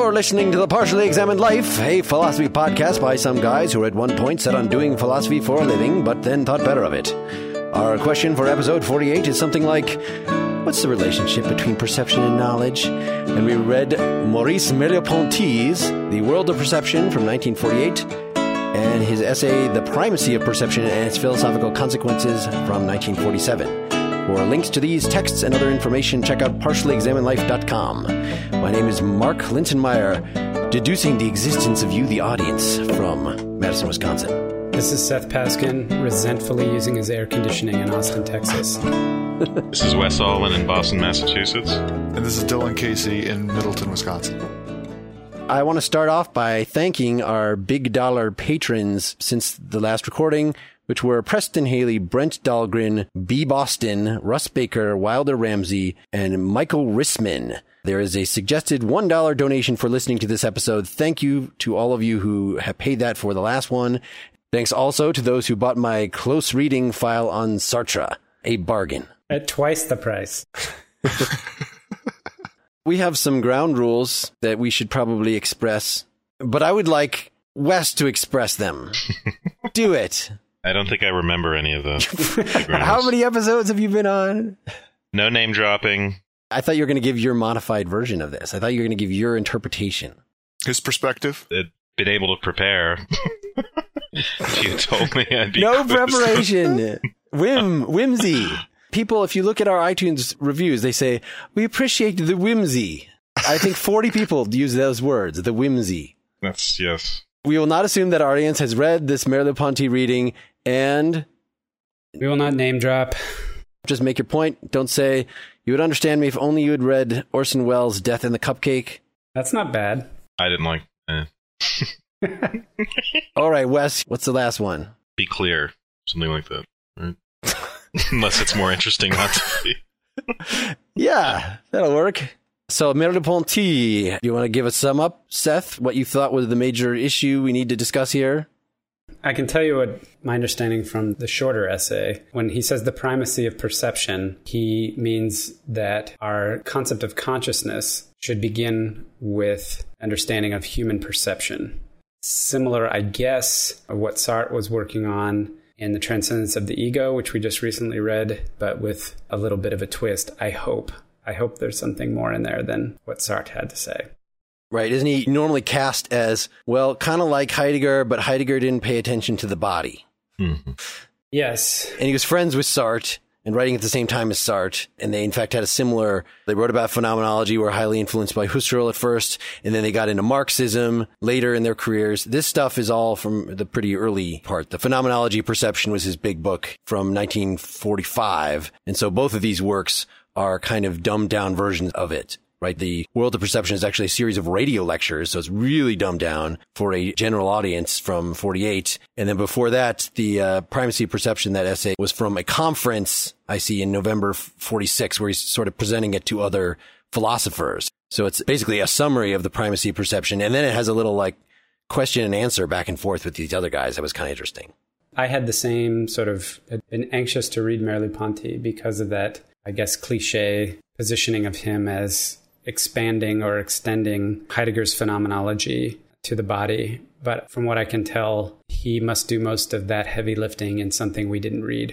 You're listening to The Partially Examined Life, a philosophy podcast by some guys who at one point set on doing philosophy for a living, but then thought better of it. Our question for episode 48 is something like, what's the relationship between perception and knowledge? And we read Maurice Merleau-Ponty's The World of Perception from 1948, and his essay, The Primacy of Perception and Its Philosophical Consequences from 1947. For links to these texts and other information, check out partiallyexaminedlife.com. My name is Mark Lintonmeyer, deducing the existence of you, the audience, from Madison, Wisconsin. This is Seth Paskin, resentfully using his air conditioning in Austin, Texas. This is Wes Allen in Boston, Massachusetts. And this is Dylan Casey in Middleton, Wisconsin. I want to start off by thanking our big dollar patrons since the last recording, which were Preston Haley, Brent Dahlgren, B. Boston, Russ Baker, Wilder Ramsey, and Michael Rissman. There is a suggested $1 donation for listening to this episode. Thank you to all of you who have paid that for the last one. Thanks also to those who bought my close reading file on Sartre. A bargain. At twice the price. We have some ground rules that we should probably express, but I would like Wes to express them. Do it. I don't think I remember any of the How many episodes have you been on? No name dropping. I thought you were going to give your modified version of this. I thought you were going to give your interpretation. His perspective? I'd been able to prepare. If you told me I'd be No close. preparation. Whimsy. People, if you look at our iTunes reviews, they say, we appreciate the whimsy. I think 40 people use those words, the whimsy. That's, yes. We will not assume that our audience has read this Merleau-Ponty reading, and We will not name drop. just make your point. Don't say, you would understand me if only you had read Orson Welles' Death in the Cupcake. That's not bad. I didn't like... All right, Wes, what's the last one? Be clear. Something like that. Right? Unless it's more interesting not to be. Yeah, that'll work. So, Merleau-Ponty, you want to give a sum up, Seth, what you thought was the major issue we need to discuss here? I can tell you what my understanding from the shorter essay. When he says the primacy of perception, he means that our concept of consciousness should begin with understanding of human perception. Similar, I guess, of what Sartre was working on in The Transcendence of the Ego, which we just recently read, but with a little bit of a twist, I hope. I hope there's something more in there than what Sartre had to say. Right. Isn't he normally cast as, well, kind of like Heidegger, but Heidegger didn't pay attention to the body. Mm-hmm. Yes. And he was friends with Sartre and writing at the same time as Sartre. And they, in fact, had a similar, they wrote about phenomenology, were highly influenced by Husserl at first, and then they got into Marxism later in their careers. This stuff is all from the pretty early part. The Phenomenology of Perception was his big book from 1945. And so both of these works are kind of dumbed down versions of it. Right. The World of Perception is actually a series of radio lectures. So it's really dumbed down for a general audience from 48. And then before that, the Primacy of Perception, that essay was from a conference I see in November 46, where he's sort of presenting it to other philosophers. So it's basically a summary of the Primacy of Perception. And then it has a little like question and answer back and forth with these other guys. That was kind of interesting. I had the same sort of been anxious to read Merleau-Ponty because of that, I guess, cliche positioning of him as expanding or extending Heidegger's phenomenology to the body. But from what I can tell, he must do most of that heavy lifting in something we didn't read.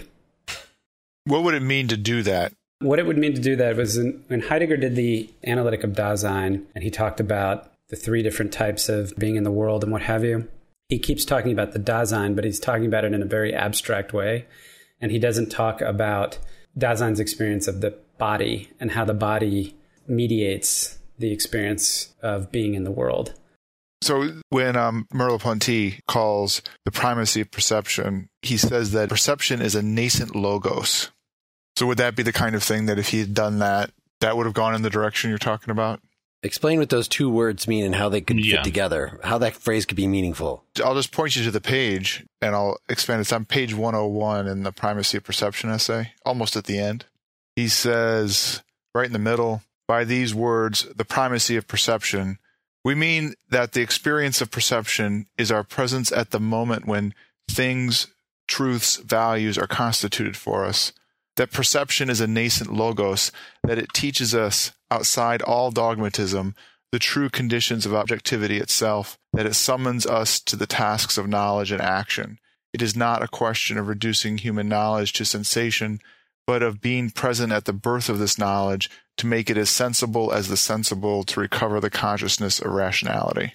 What would it mean to do that? What it would mean to do that was when Heidegger did the Analytic of Dasein, and he talked about the three different types of being in the world and what have you. He keeps talking about the Dasein, but he's talking about it in a very abstract way. And he doesn't talk about Dasein's experience of the body and how the body mediates the experience of being in the world. So when Merleau-Ponty calls the primacy of perception, he says that perception is a nascent logos. So would that be the kind of thing that if he had done that, that would have gone in the direction you're talking about? Explain what those two words mean and how they could fit together, how that phrase could be meaningful. I'll just point you to the page and I'll expand it. It's on page 101 in the Primacy of Perception essay, almost at the end. He says, right in the middle, by these words, the primacy of perception, we mean that the experience of perception is our presence at the moment when things, truths, values are constituted for us. That perception is a nascent logos, that it teaches us, outside all dogmatism, the true conditions of objectivity itself, that it summons us to the tasks of knowledge and action. It is not a question of reducing human knowledge to sensation, but of being present at the birth of this knowledge to make it as sensible as the sensible, to recover the consciousness of rationality.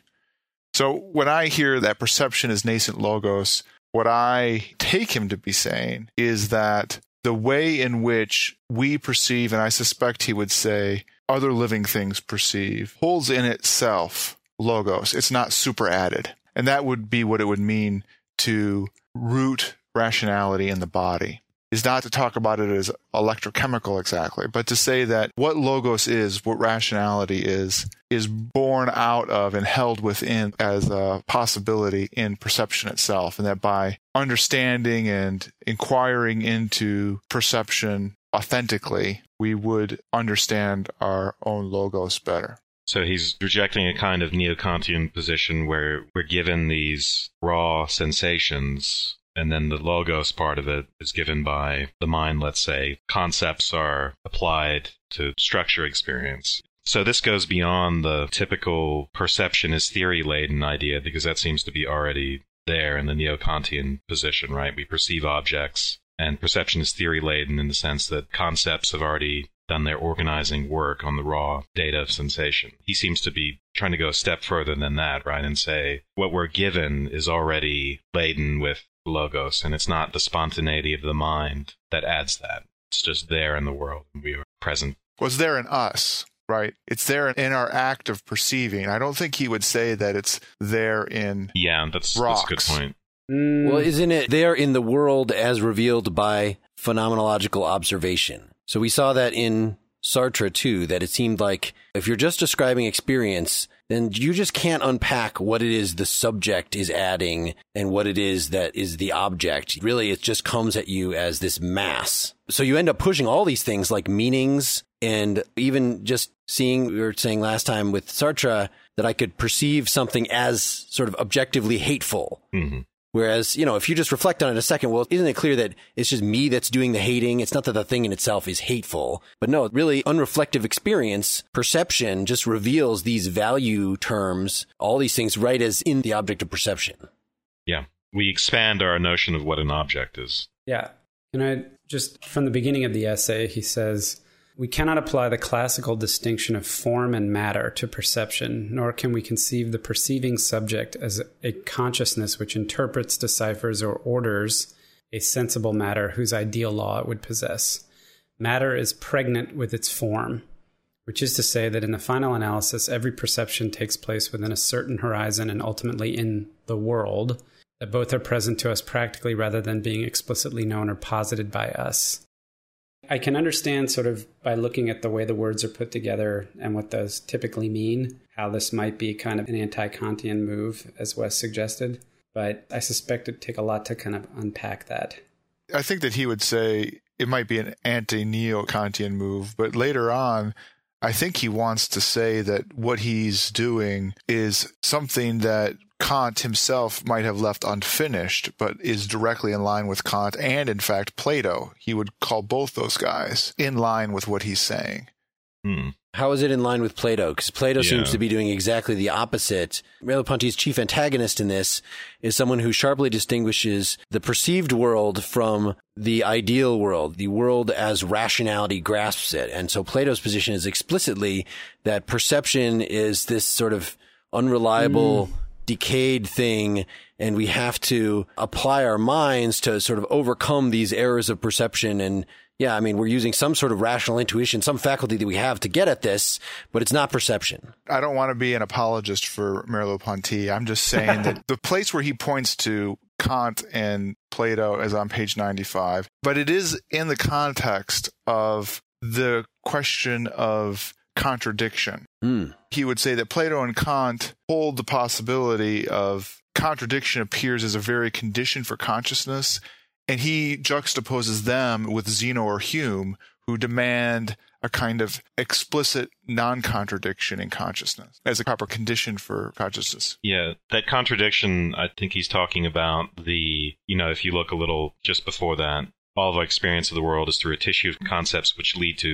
So when I hear that perception is nascent logos, what I take him to be saying is that the way in which we perceive, and I suspect he would say other living things perceive, holds in itself logos. It's not superadded. And that would be what it would mean to root rationality in the body. Is not to talk about it as electrochemical exactly, but to say that what logos is, what rationality is born out of and held within as a possibility in perception itself, and that by understanding and inquiring into perception authentically, we would understand our own logos better. So he's rejecting a kind of neo-Kantian position where we're given these raw sensations, and then the logos part of it is given by the mind, let's say. Concepts are applied to structure experience. So this goes beyond the typical perception is theory-laden idea, because that seems to be already there in the neo-Kantian position, right? We perceive objects, and perception is theory-laden in the sense that concepts have already done their organizing work on the raw data of sensation. He seems to be trying to go a step further than that, right? And say what we're given is already laden with logos, and it's not the spontaneity of the mind that adds that. It's just there in the world, and we are present. Well, it's there in us, right? It's there in our act of perceiving. I don't think he would say that it's there in that's rocks. A good point. Well, isn't it there in the world as revealed by phenomenological observation? So we saw that in Sartre, too, that it seemed like if you're just describing experience, then you just can't unpack what it is the subject is adding and what it is that is the object. Really, it just comes at you as this mass. So you end up pushing all these things like meanings, and even just seeing, we were saying last time with Sartre, that I could perceive something as sort of objectively hateful. Mm-hmm. Whereas, if you just reflect on it a second, well, isn't it clear that it's just me that's doing the hating? It's not that the thing in itself is hateful. But no, really unreflective experience, perception just reveals these value terms, all these things right as in the object of perception. Yeah. We expand our notion of what an object is. Yeah. And I just, from the beginning of the essay, he says, we cannot apply the classical distinction of form and matter to perception, nor can we conceive the perceiving subject as a consciousness which interprets, deciphers, or orders a sensible matter whose ideal law it would possess. Matter is pregnant with its form, which is to say that in the final analysis, every perception takes place within a certain horizon and ultimately in the world, that both are present to us practically rather than being explicitly known or posited by us. I can understand sort of by looking at the way the words are put together and what those typically mean, how this might be kind of an anti-Kantian move, as Wes suggested. But I suspect it'd take a lot to kind of unpack that. I think that he would say it might be an anti-neo-Kantian move, but later on, I think he wants to say that what he's doing is something that Kant himself might have left unfinished, but is directly in line with Kant and, in fact, Plato. He would call both those guys in line with what he's saying. How is it in line with Plato? Because Plato seems to be doing exactly the opposite. Merleau-Ponty's chief antagonist in this is someone who sharply distinguishes the perceived world from the ideal world, the world as rationality grasps it. And so Plato's position is explicitly that perception is this sort of unreliable, decayed thing, and we have to apply our minds to sort of overcome these errors of perception. And yeah, I mean, we're using some sort of rational intuition, some faculty that we have to get at this, but it's not perception. I don't want to be an apologist for Merleau-Ponty. I'm just saying that the place where he points to Kant and Plato is on page 95, but it is in the context of the question of contradiction. He would say that Plato and Kant hold the possibility of contradiction appears as a very condition for consciousness, and he juxtaposes them with Zeno or Hume, who demand a kind of explicit non-contradiction in consciousness as a proper condition for consciousness. Yeah, that contradiction, I think he's talking about if you look a little just before that, all of our experience of the world is through a tissue of concepts which lead to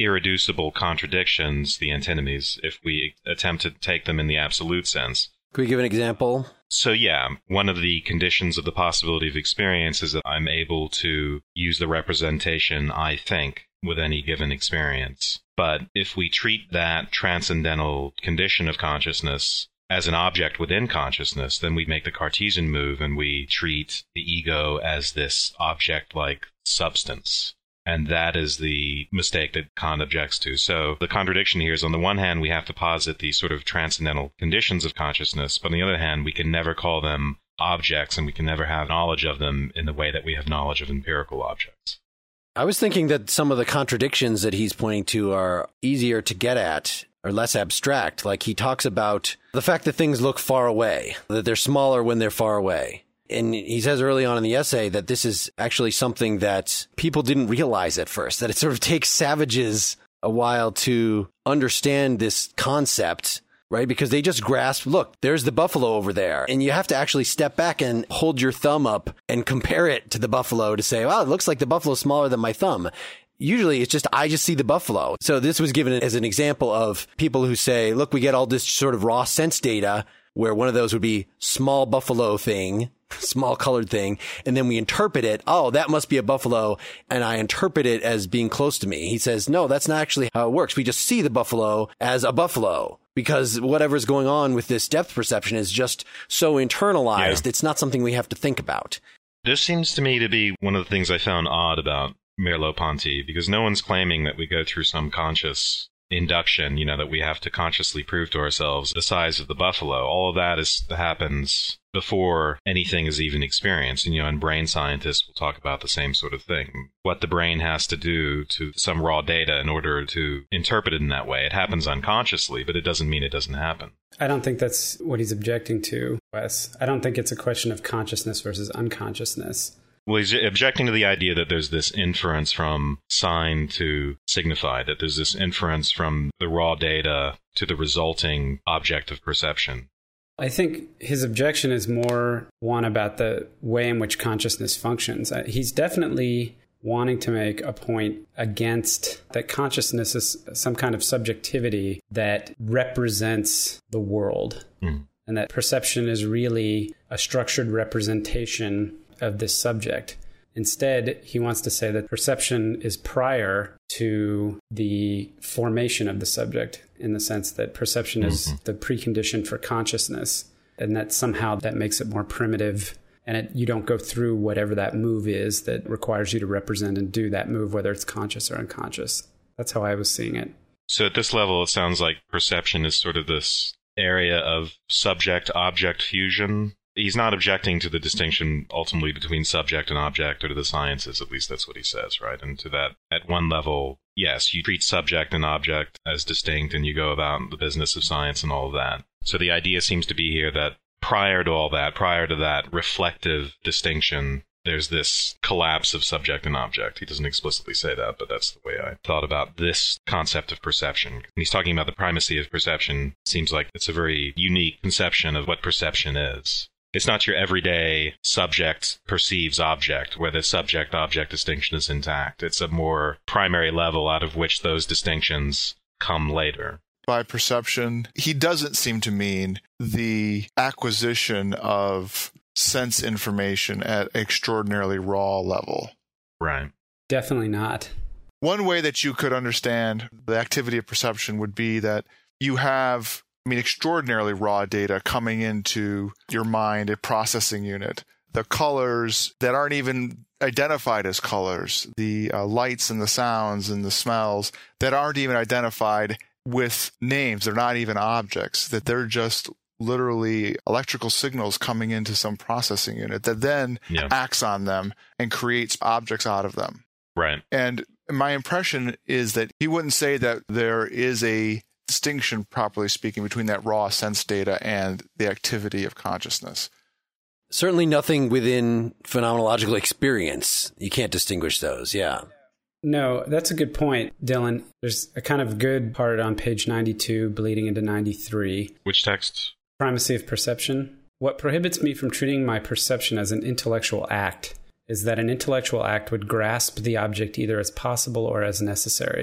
irreducible contradictions, the antinomies, if we attempt to take them in the absolute sense. Could we give an example? So yeah, one of the conditions of the possibility of experience is that I'm able to use the representation I think with any given experience. But if we treat that transcendental condition of consciousness as an object within consciousness, then we make the Cartesian move and we treat the ego as this object-like substance. And that is the mistake that Kant objects to. So the contradiction here is, on the one hand, we have to posit these sort of transcendental conditions of consciousness, but on the other hand, we can never call them objects and we can never have knowledge of them in the way that we have knowledge of empirical objects. I was thinking that some of the contradictions that he's pointing to are easier to get at, or less abstract. Like he talks about the fact that things look far away, that they're smaller when they're far away. And he says early on in the essay that this is actually something that people didn't realize at first, that it sort of takes savages a while to understand this concept, right? Because they just grasp, look, there's the buffalo over there. And you have to actually step back and hold your thumb up and compare it to the buffalo to say, wow, it looks like the buffalo's smaller than my thumb. Usually it's just, I just see the buffalo. So this was given as an example of people who say, look, we get all this sort of raw sense data where one of those would be small buffalo thing, small colored thing, and then we interpret it, oh, that must be a buffalo, and I interpret it as being close to me. He says, no, that's not actually how it works. We just see the buffalo as a buffalo because whatever's going on with this depth perception is just so internalized. Yeah. It's not something we have to think about. This seems to me to be one of the things I found odd about Merleau-Ponty, because no one's claiming that we go through some conscious induction, that we have to consciously prove to ourselves the size of the buffalo. All of that happens before anything is even experienced. And brain scientists will talk about the same sort of thing. What the brain has to do to some raw data in order to interpret it in that way. It happens unconsciously, but it doesn't mean it doesn't happen. I don't think that's what he's objecting to, Wes. I don't think it's a question of consciousness versus unconsciousness. Well, he's objecting to the idea that there's this inference from sign to signified, that there's this inference from the raw data to the resulting object of perception. I think his objection is more one about the way in which consciousness functions. He's definitely wanting to make a point against that consciousness is some kind of subjectivity that represents the world, and that perception is really a structured representation of this subject. Instead, he wants to say that perception is prior to the formation of the subject, in the sense that perception is the precondition for consciousness, and that somehow that makes it more primitive, and you don't go through whatever that move is that requires you to represent and do that move, whether it's conscious or unconscious. That's how I was seeing it. So at this level, it sounds like perception is sort of this area of subject-object fusion. He's not objecting to the distinction ultimately between subject and object, or to the sciences, at least that's what he says, right? And to that, at one level, yes, you treat subject and object as distinct and you go about the business of science and all of that. So the idea seems to be here that prior to all that, prior to that reflective distinction, there's this collapse of subject and object. He doesn't explicitly say that, but that's the way I thought about this concept of perception. When he's talking about the primacy of perception, it seems like it's a very unique conception of what perception is. It's not your everyday subject perceives object, where the subject-object distinction is intact. It's a more primary level out of which those distinctions come later. By perception, he doesn't seem to mean the acquisition of sense information at extraordinarily raw level. Right. Definitely not. One way that you could understand the activity of perception would be that you have extraordinarily raw data coming into your mind, a processing unit. The colors that aren't even identified as colors, the lights and the sounds and the smells that aren't even identified with names. They're not even objects, that they're just literally electrical signals coming into some processing unit that then acts on them and creates objects out of them. Right. And my impression is that he wouldn't say that there is a distinction, properly speaking, between that raw sense data and the activity of consciousness. Certainly nothing within phenomenological experience. You can't distinguish those, yeah. No, that's a good point, Dylan. There's a kind of good part on page 92, bleeding into 93. Which text? Primacy of perception. What prohibits me from treating my perception as an intellectual act is that an intellectual act would grasp the object either as possible or as necessary.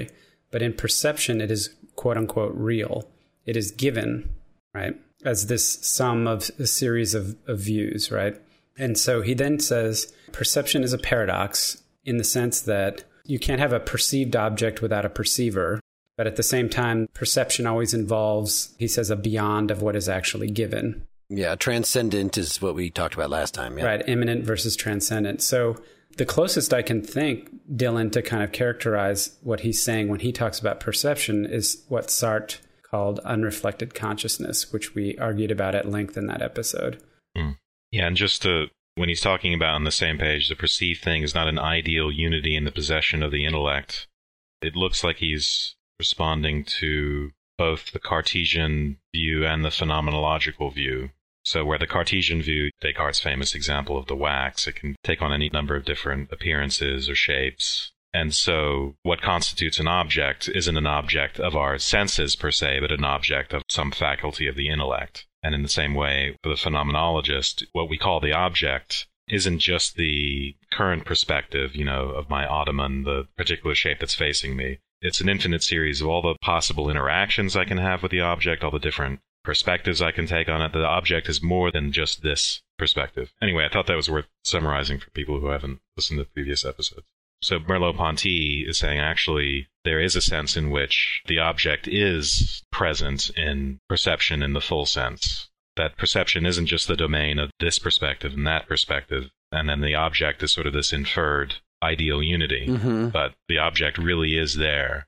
But in perception, it is quote unquote real. It is given, right, as this sum of a series of views, right? And so he then says perception is a paradox in the sense that you can't have a perceived object without a perceiver. But at the same time, perception always involves, he says, a beyond of what is actually given. Yeah, transcendent is what we talked about last time. Yeah. Right, immanent versus transcendent. So the closest I can think, Dylan, to kind of characterize what he's saying when he talks about perception is what Sartre called unreflected consciousness, which we argued about at length in that episode. Yeah, and just when he's talking about on the same page, the perceived thing is not an ideal unity in the possession of the intellect. It looks like he's responding to both the Cartesian view and the phenomenological view. So where the Cartesian view, Descartes' famous example of the wax, it can take on any number of different appearances or shapes. And so what constitutes an object isn't an object of our senses per se, but an object of some faculty of the intellect. And in the same way, for the phenomenologist, what we call the object isn't just the current perspective, of my ottoman, the particular shape that's facing me. It's an infinite series of all the possible interactions I can have with the object, all the different perspectives I can take on it. The object is more than just this perspective. Anyway, I thought that was worth summarizing for people who haven't listened to previous episodes. So Merleau-Ponty is saying actually there is a sense in which the object is present in perception in the full sense. That perception isn't just the domain of this perspective and that perspective, and then the object is sort of this inferred ideal unity, but the object really is there.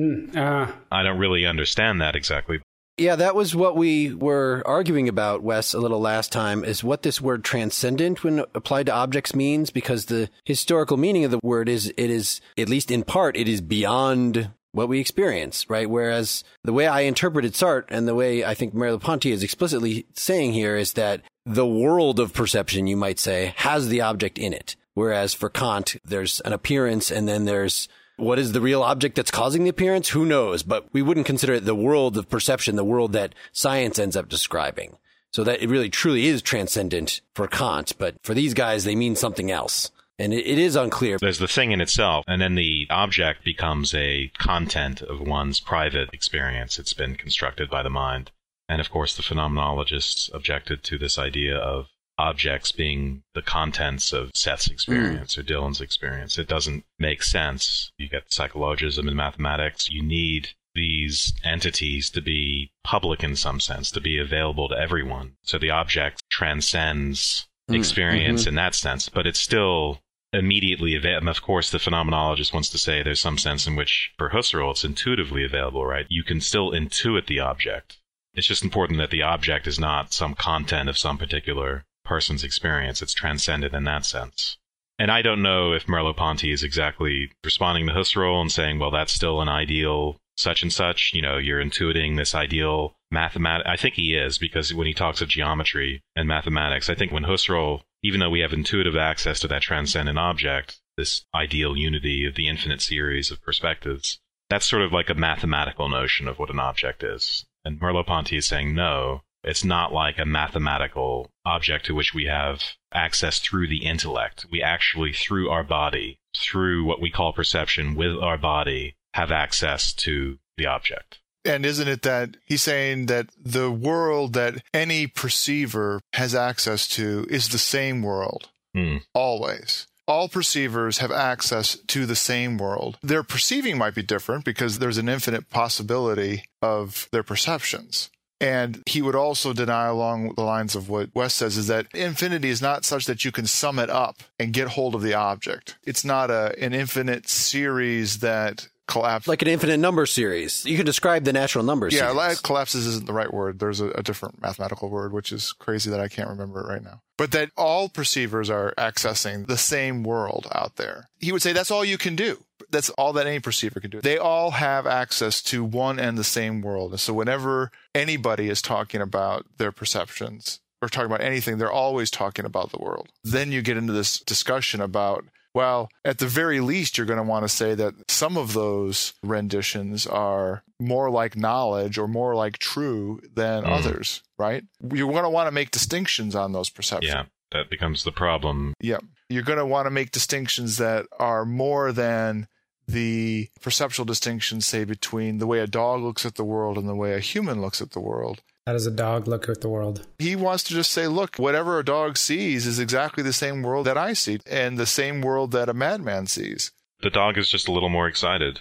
I don't really understand that exactly. Yeah, that was what we were arguing about, Wes, a little last time, is what this word transcendent when applied to objects means, because the historical meaning of the word is, it is, at least in part, it is beyond what we experience, right? Whereas the way I interpreted Sartre and the way I think Merleau-Ponty is explicitly saying here is that the world of perception, you might say, has the object in it. Whereas for Kant, there's an appearance and then there's what is the real object that's causing the appearance? Who knows? But we wouldn't consider it the world of perception, the world that science ends up describing. So that it really truly is transcendent for Kant. But for these guys, they mean something else. And it is unclear. There's the thing in itself, and then the object becomes a content of one's private experience. It's been constructed by the mind. And of course, the phenomenologists objected to this idea of objects being the contents of Seth's experience or Dylan's experience. It doesn't make sense. You get psychologism and mathematics. You need these entities to be public in some sense, to be available to everyone. So the object transcends experience in that sense, but it's still immediately available. Of course, the phenomenologist wants to say there's some sense in which, for Husserl, it's intuitively available, right? You can still intuit the object. It's just important that the object is not some content of some particular person's experience. It's transcendent in that sense. And I don't know if Merleau-Ponty is exactly responding to Husserl and saying, well, that's still an ideal such and such, you're intuiting this ideal mathematics. I think he is, because when he talks of geometry and mathematics, I think when Husserl, even though we have intuitive access to that transcendent object, this ideal unity of the infinite series of perspectives, that's sort of like a mathematical notion of what an object is. And Merleau-Ponty is saying, no, it's not like a mathematical object to which we have access through the intellect. We actually, through our body, through what we call perception with our body, have access to the object. And isn't it that he's saying that the world that any perceiver has access to is the same world? Always. All perceivers have access to the same world. Their perceiving might be different because there's an infinite possibility of their perceptions. And he would also deny, along the lines of what Wes says, is that infinity is not such that you can sum it up and get hold of the object. It's not an infinite series that collapses. Like an infinite number series. You can describe the natural number series. Yeah, collapses isn't the right word. There's a different mathematical word, which is crazy that I can't remember it right now. But that all perceivers are accessing the same world out there. He would say that's all you can do. That's all that any perceiver can do. They all have access to one and the same world. And so whenever anybody is talking about their perceptions or talking about anything, they're always talking about the world. Then you get into this discussion about, well, at the very least, you're going to want to say that some of those renditions are more like knowledge or more like true than others, right? You're going to want to make distinctions on those perceptions. Yeah, that becomes the problem. Yeah. You're going to want to make distinctions that are more than the perceptual distinction, say, between the way a dog looks at the world and the way a human looks at the world. How does a dog look at the world? He wants to just say, look, whatever a dog sees is exactly the same world that I see and the same world that a madman sees. The dog is just a little more excited.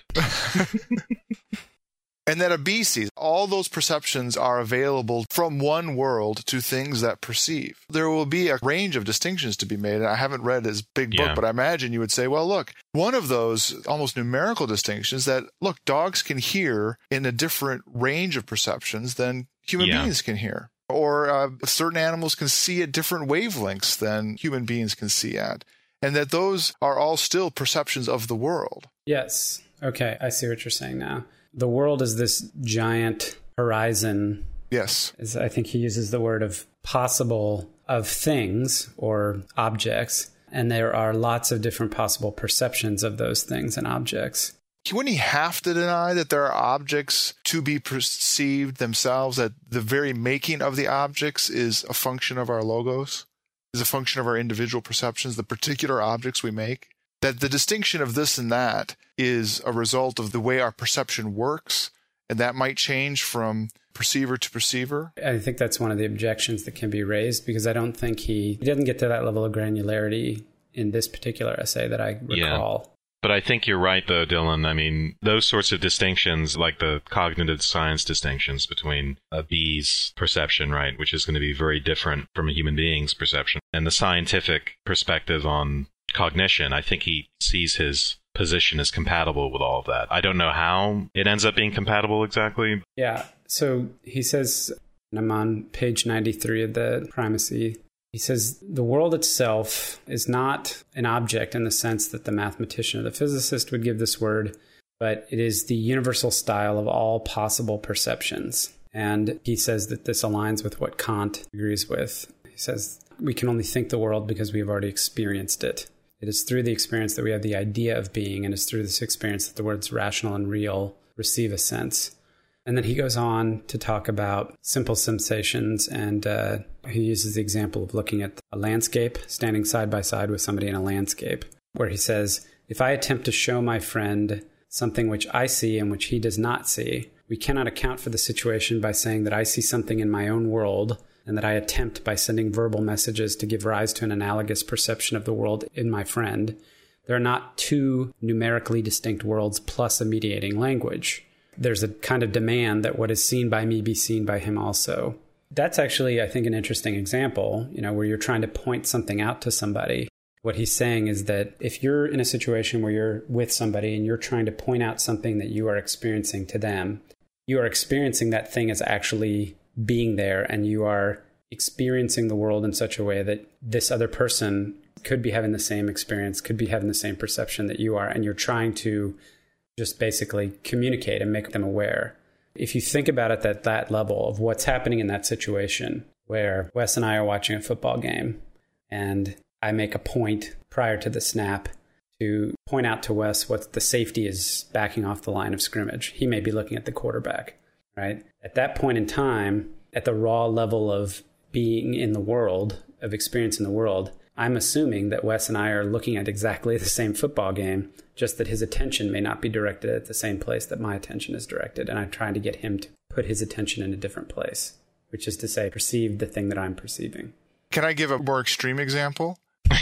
And that a bee sees. All those perceptions are available from one world to things that perceive. There will be a range of distinctions to be made. I haven't read his big book, but I imagine you would say, well, look, one of those almost numerical distinctions that, look, dogs can hear in a different range of perceptions than human beings can hear. Or certain animals can see at different wavelengths than human beings can see at. And that those are all still perceptions of the world. Yes. Okay, I see what you're saying now. The world is this giant horizon. Yes. I think he uses the word of possible of things or objects. And there are lots of different possible perceptions of those things and objects. Wouldn't he have to deny that there are objects to be perceived themselves, that the very making of the objects is a function of our logos, is a function of our individual perceptions, the particular objects we make? That the distinction of this and that is a result of the way our perception works, and that might change from perceiver to perceiver? I think that's one of the objections that can be raised, because I don't think he doesn't get to that level of granularity in this particular essay that I recall. Yeah. But I think you're right, though, Dylan. I mean, those sorts of distinctions, like the cognitive science distinctions between a bee's perception, right, which is going to be very different from a human being's perception, and the scientific perspective on cognition, I think he sees his position as compatible with all of that. I don't know how it ends up being compatible exactly. Yeah. So he says, and I'm on page 93 of the Primacy, he says, the world itself is not an object in the sense that the mathematician or the physicist would give this word, but it is the universal style of all possible perceptions. And he says that this aligns with what Kant agrees with. He says, we can only think the world because we have already experienced it. It is through the experience that we have the idea of being, and it's through this experience that the words rational and real receive a sense. And then he goes on to talk about simple sensations, and he uses the example of looking at a landscape, standing side by side with somebody in a landscape, where he says, if I attempt to show my friend something which I see and which he does not see, we cannot account for the situation by saying that I see something in my own world and that I attempt by sending verbal messages to give rise to an analogous perception of the world in my friend. There are not two numerically distinct worlds plus a mediating language. There's a kind of demand that what is seen by me be seen by him also. That's actually, I think, an interesting example, where you're trying to point something out to somebody. What he's saying is that if you're in a situation where you're with somebody and you're trying to point out something that you are experiencing to them, you are experiencing that thing as actually being there, and you are experiencing the world in such a way that this other person could be having the same experience, could be having the same perception that you are, and you're trying to just basically communicate and make them aware. If you think about it at that level of what's happening in that situation, where Wes and I are watching a football game, and I make a point prior to the snap to point out to Wes what the safety is backing off the line of scrimmage. He may be looking at the quarterback, right? At that point in time, at the raw level of being in the world, of experiencing the world, I'm assuming that Wes and I are looking at exactly the same football game, just that his attention may not be directed at the same place that my attention is directed. And I'm trying to get him to put his attention in a different place, which is to say, perceive the thing that I'm perceiving. Can I give a more extreme example?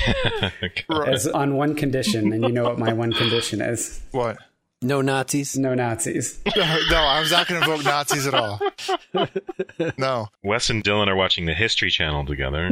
As on one condition, and you know what my one condition is. What? No Nazis? No Nazis. No, I was not going to invoke Nazis at all. No. Wes and Dylan are watching the History Channel together.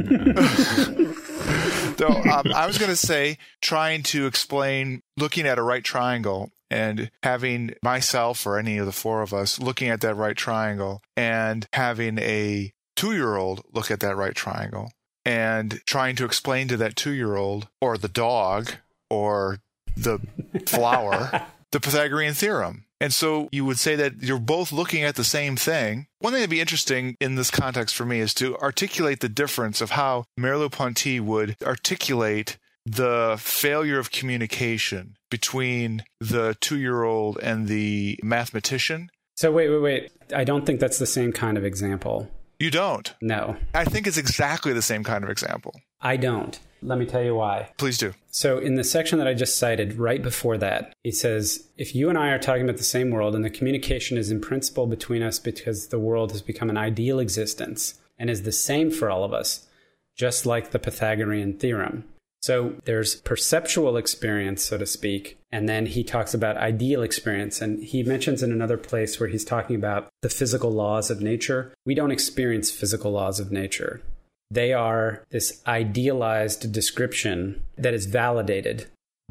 No, I was going to say, trying to explain, looking at a right triangle and having myself or any of the four of us looking at that right triangle and having a 2-year-old look at that right triangle and trying to explain to that 2-year-old or the dog or the flower the Pythagorean theorem. And so you would say that you're both looking at the same thing. One thing that'd be interesting in this context for me is to articulate the difference of how Merleau-Ponty would articulate the failure of communication between the 2-year-old and the mathematician. So wait. I don't think that's the same kind of example. You don't? No, I think it's exactly the same kind of example. I don't. Let me tell you why. Please do. So in the section that I just cited, right before that, he says, if you and I are talking about the same world and the communication is in principle between us because the world has become an ideal existence and is the same for all of us, just like the Pythagorean theorem. So there's perceptual experience, so to speak, and then he talks about ideal experience. And he mentions in another place where he's talking about the physical laws of nature. We don't experience physical laws of nature. They are this idealized description that is validated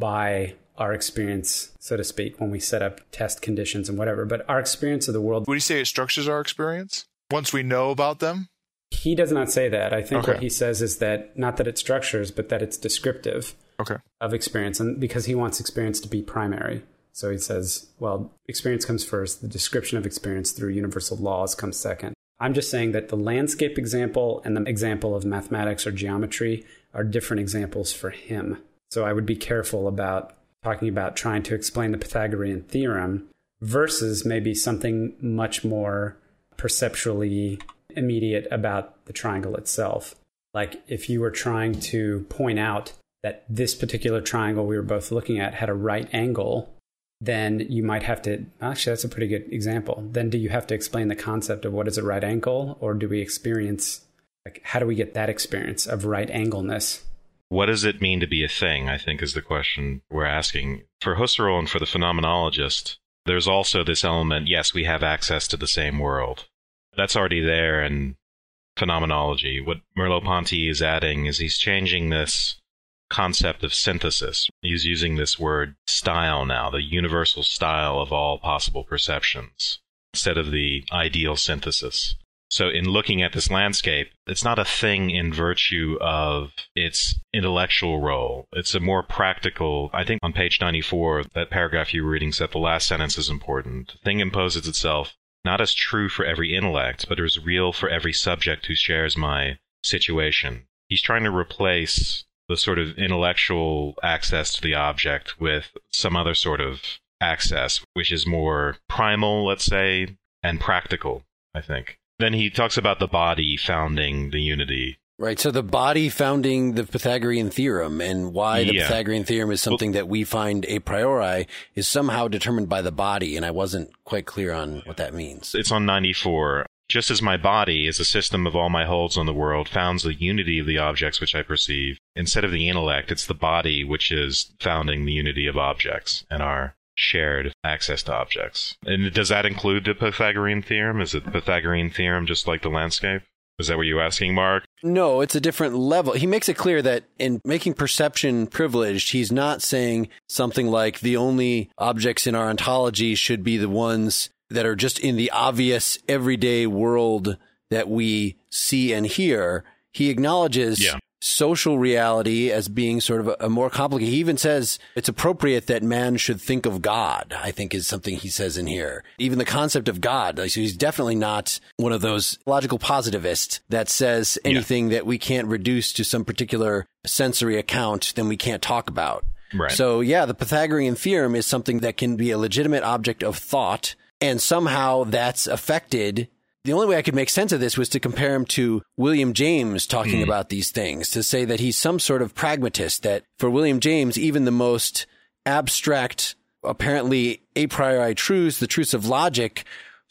by our experience, so to speak, when we set up test conditions and whatever. But our experience of the world... Would you say it structures our experience once we know about them? He does not say that. I think Okay. what he says is that not that it structures, but that it's descriptive of experience. And because he wants experience to be primary. So he says, well, experience comes first. The description of experience through universal laws comes second. I'm just saying that the landscape example and the example of mathematics or geometry are different examples for him. So I would be careful about talking about trying to explain the Pythagorean theorem versus maybe something much more perceptually immediate about the triangle itself. Like if you were trying to point out that this particular triangle we were both looking at had a right angle, then you might have to, actually that's a pretty good example. Then do you have to explain the concept of what is a right angle, or do we experience, like how do we get that experience of right angleness? What does it mean to be a thing, I think is the question we're asking. For Husserl and for the phenomenologist, there's also this element, yes, we have access to the same world. That's already there in phenomenology. What Merleau-Ponty is adding is he's changing this concept of synthesis. He's using this word style now, the universal style of all possible perceptions, instead of the ideal synthesis. So in looking at this landscape, it's not a thing in virtue of its intellectual role. It's a more practical, I think on page 94, that paragraph you were reading said the last sentence is important. The thing imposes itself not as true for every intellect, but as real for every subject who shares my situation. He's trying to replace the sort of intellectual access to the object with some other sort of access, which is more primal, let's say, and practical, I think. Then he talks about the body founding the unity. Right, so the body founding the Pythagorean theorem, and why the Pythagorean theorem is something that we find a priori is somehow determined by the body, and I wasn't quite clear on what that means. It's on 94. Just as my body is a system of all my holds on the world, founds the unity of the objects which I perceive. Instead of the intellect, it's the body which is founding the unity of objects and our shared access to objects. And does that include the Pythagorean theorem? Is it the Pythagorean theorem just like the landscape? Is that what you're asking, Mark? No, it's a different level. He makes it clear that in making perception privileged, he's not saying something like the only objects in our ontology should be the ones that are just in the obvious everyday world that we see and hear. He acknowledges social reality as being sort of a more complicated. He even says it's appropriate that man should think of God, I think is something he says in here. Even the concept of God. Like, so he's definitely not one of those logical positivists that says anything that we can't reduce to some particular sensory account, then we can't talk about. Right. So the Pythagorean theorem is something that can be a legitimate object of thought, and somehow that's affected. The only way I could make sense of this was to compare him to William James talking about these things, to say that he's some sort of pragmatist, that for William James, even the most abstract, apparently a priori truths, the truths of logic,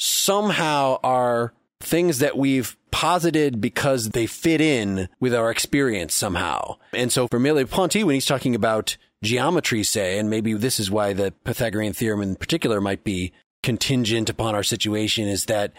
somehow are things that we've posited because they fit in with our experience somehow. And so for Merleau-Ponty, when he's talking about geometry, say, and maybe this is why the Pythagorean theorem in particular might be contingent upon our situation, is that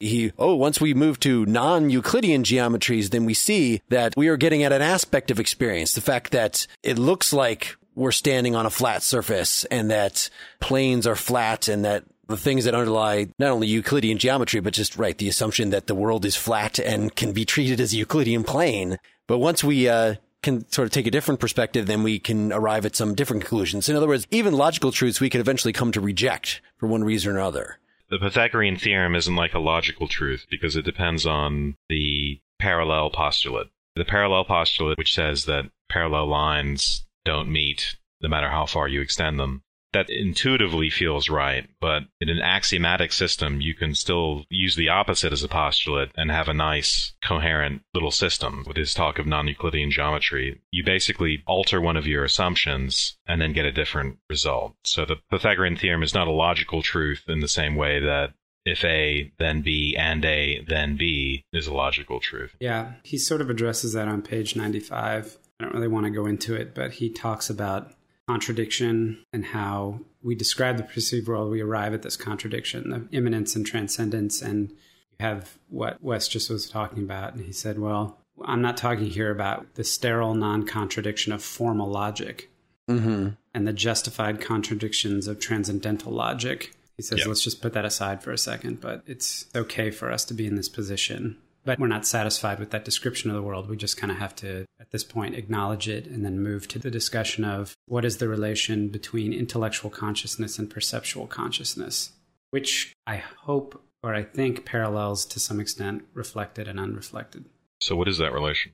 once we move to non-Euclidean geometries, then we see that we are getting at an aspect of experience. The fact that it looks like we're standing on a flat surface and that planes are flat, and that the things that underlie not only Euclidean geometry, but just the assumption that the world is flat and can be treated as a Euclidean plane. But once we can sort of take a different perspective, then we can arrive at some different conclusions. In other words, even logical truths we could eventually come to reject for one reason or another. The Pythagorean theorem isn't like a logical truth because it depends on the parallel postulate. The parallel postulate, which says that parallel lines don't meet no matter how far you extend them, that intuitively feels right, but in an axiomatic system, you can still use the opposite as a postulate and have a nice, coherent little system. With his talk of non-Euclidean geometry, you basically alter one of your assumptions and then get a different result. So the Pythagorean theorem is not a logical truth in the same way that if A, then B, and A, then B is a logical truth. Yeah, he sort of addresses that on page 95. I don't really want to go into it, but he talks about contradiction and how we describe the perceived world, we arrive at this contradiction, the immanence and transcendence, and you have what Wes just was talking about. And he said, well, I'm not talking here about the sterile non-contradiction of formal logic and the justified contradictions of transcendental logic. He says, let's just put that aside for a second, but it's okay for us to be in this position. But we're not satisfied with that description of the world. We just kind of have to, at this point, acknowledge it and then move to the discussion of what is the relation between intellectual consciousness and perceptual consciousness, which I hope or I think parallels to some extent reflected and unreflected. So what is that relation?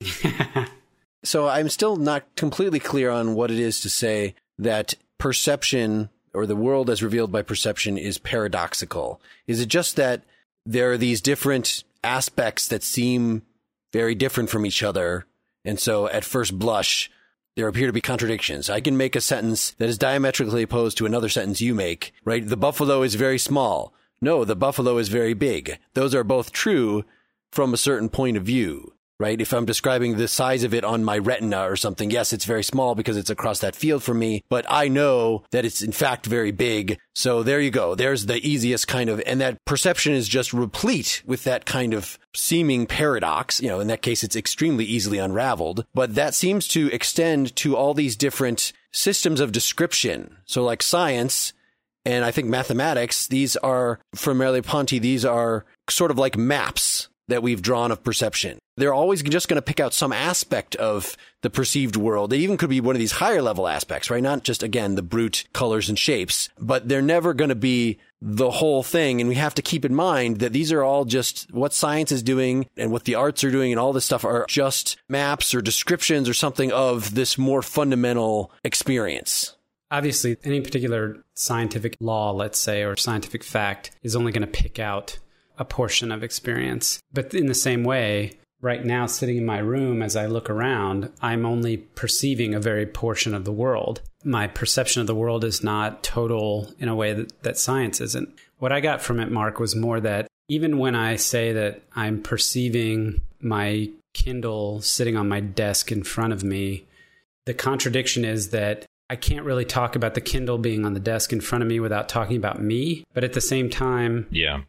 So I'm still not completely clear on what it is to say that perception or the world as revealed by perception is paradoxical. Is it just that there are these different aspects that seem very different from each other, and so at first blush, there appear to be contradictions? I can make a sentence that is diametrically opposed to another sentence you make, right? The buffalo is very small. No, the buffalo is very big. Those are both true from a certain point of view, right? If I'm describing the size of it on my retina or something, yes, it's very small because it's across that field from me, but I know that it's in fact very big. So there you go. There's the easiest kind of, and that perception is just replete with that kind of seeming paradox. You know, in that case, it's extremely easily unraveled, but that seems to extend to all these different systems of description. So like science, and I think mathematics, these are, from Merleau-Ponty, these are sort of like maps that we've drawn of perception. They're always just going to pick out some aspect of the perceived world. It even could be one of these higher level aspects, right? Not just, again, the brute colors and shapes, but they're never going to be the whole thing. And we have to keep in mind that these are all just what science is doing and what the arts are doing and all this stuff are just maps or descriptions or something of this more fundamental experience. Obviously, any particular scientific law, let's say, or scientific fact is only going to pick out a portion of experience. But in the same way, right now, sitting in my room, as I look around, I'm only perceiving a very portion of the world. My perception of the world is not total in a way that science isn't. What I got from it, Mark, was more that even when I say that I'm perceiving my Kindle sitting on my desk in front of me, the contradiction is that I can't really talk about the Kindle being on the desk in front of me without talking about me. But at the same time,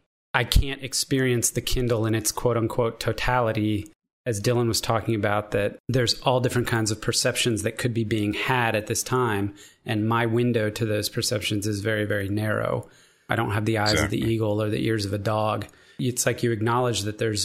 I can't experience the Kindle in its quote-unquote totality, as Dylan was talking about, that there's all different kinds of perceptions that could be being had at this time, and my window to those perceptions is very, very narrow. I don't have the eyes of the eagle or the ears of a dog. It's like you acknowledge that there's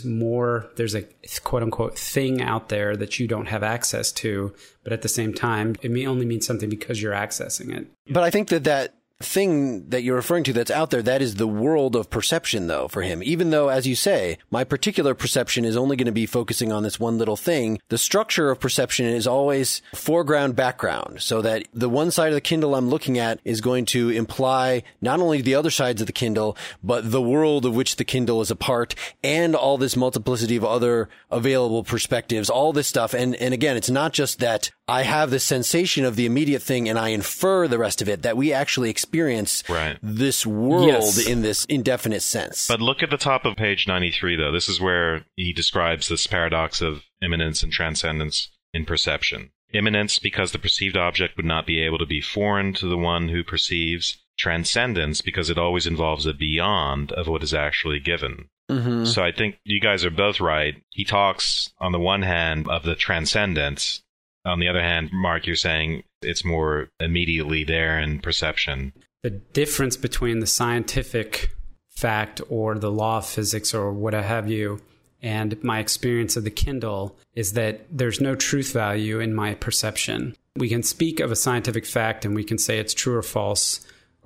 a quote-unquote thing out there that you don't have access to, but at the same time, it may only mean something because you're accessing it. But I think that thing that you're referring to that's out there, that is the world of perception, though, for him. Even though, as you say, my particular perception is only going to be focusing on this one little thing, the structure of perception is always foreground, background, so that the one side of the Kindle I'm looking at is going to imply not only the other sides of the Kindle, but the world of which the Kindle is a part, and all this multiplicity of other available perspectives, all this stuff. And again, it's not just that I have the sensation of the immediate thing and I infer the rest of it, that we actually experience this world in this indefinite sense. But look at the top of page 93, though. This is where he describes this paradox of immanence and transcendence in perception. Immanence, because the perceived object would not be able to be foreign to the one who perceives. Transcendence, because it always involves a beyond of what is actually given. So I think you guys are both right. He talks, on the one hand, of the transcendence. On the other hand, Mark, you're saying it's more immediately there in perception. The difference between the scientific fact or the law of physics or what have you and my experience of the Kindle is that there's no truth value in my perception. We can speak of a scientific fact and we can say it's true or false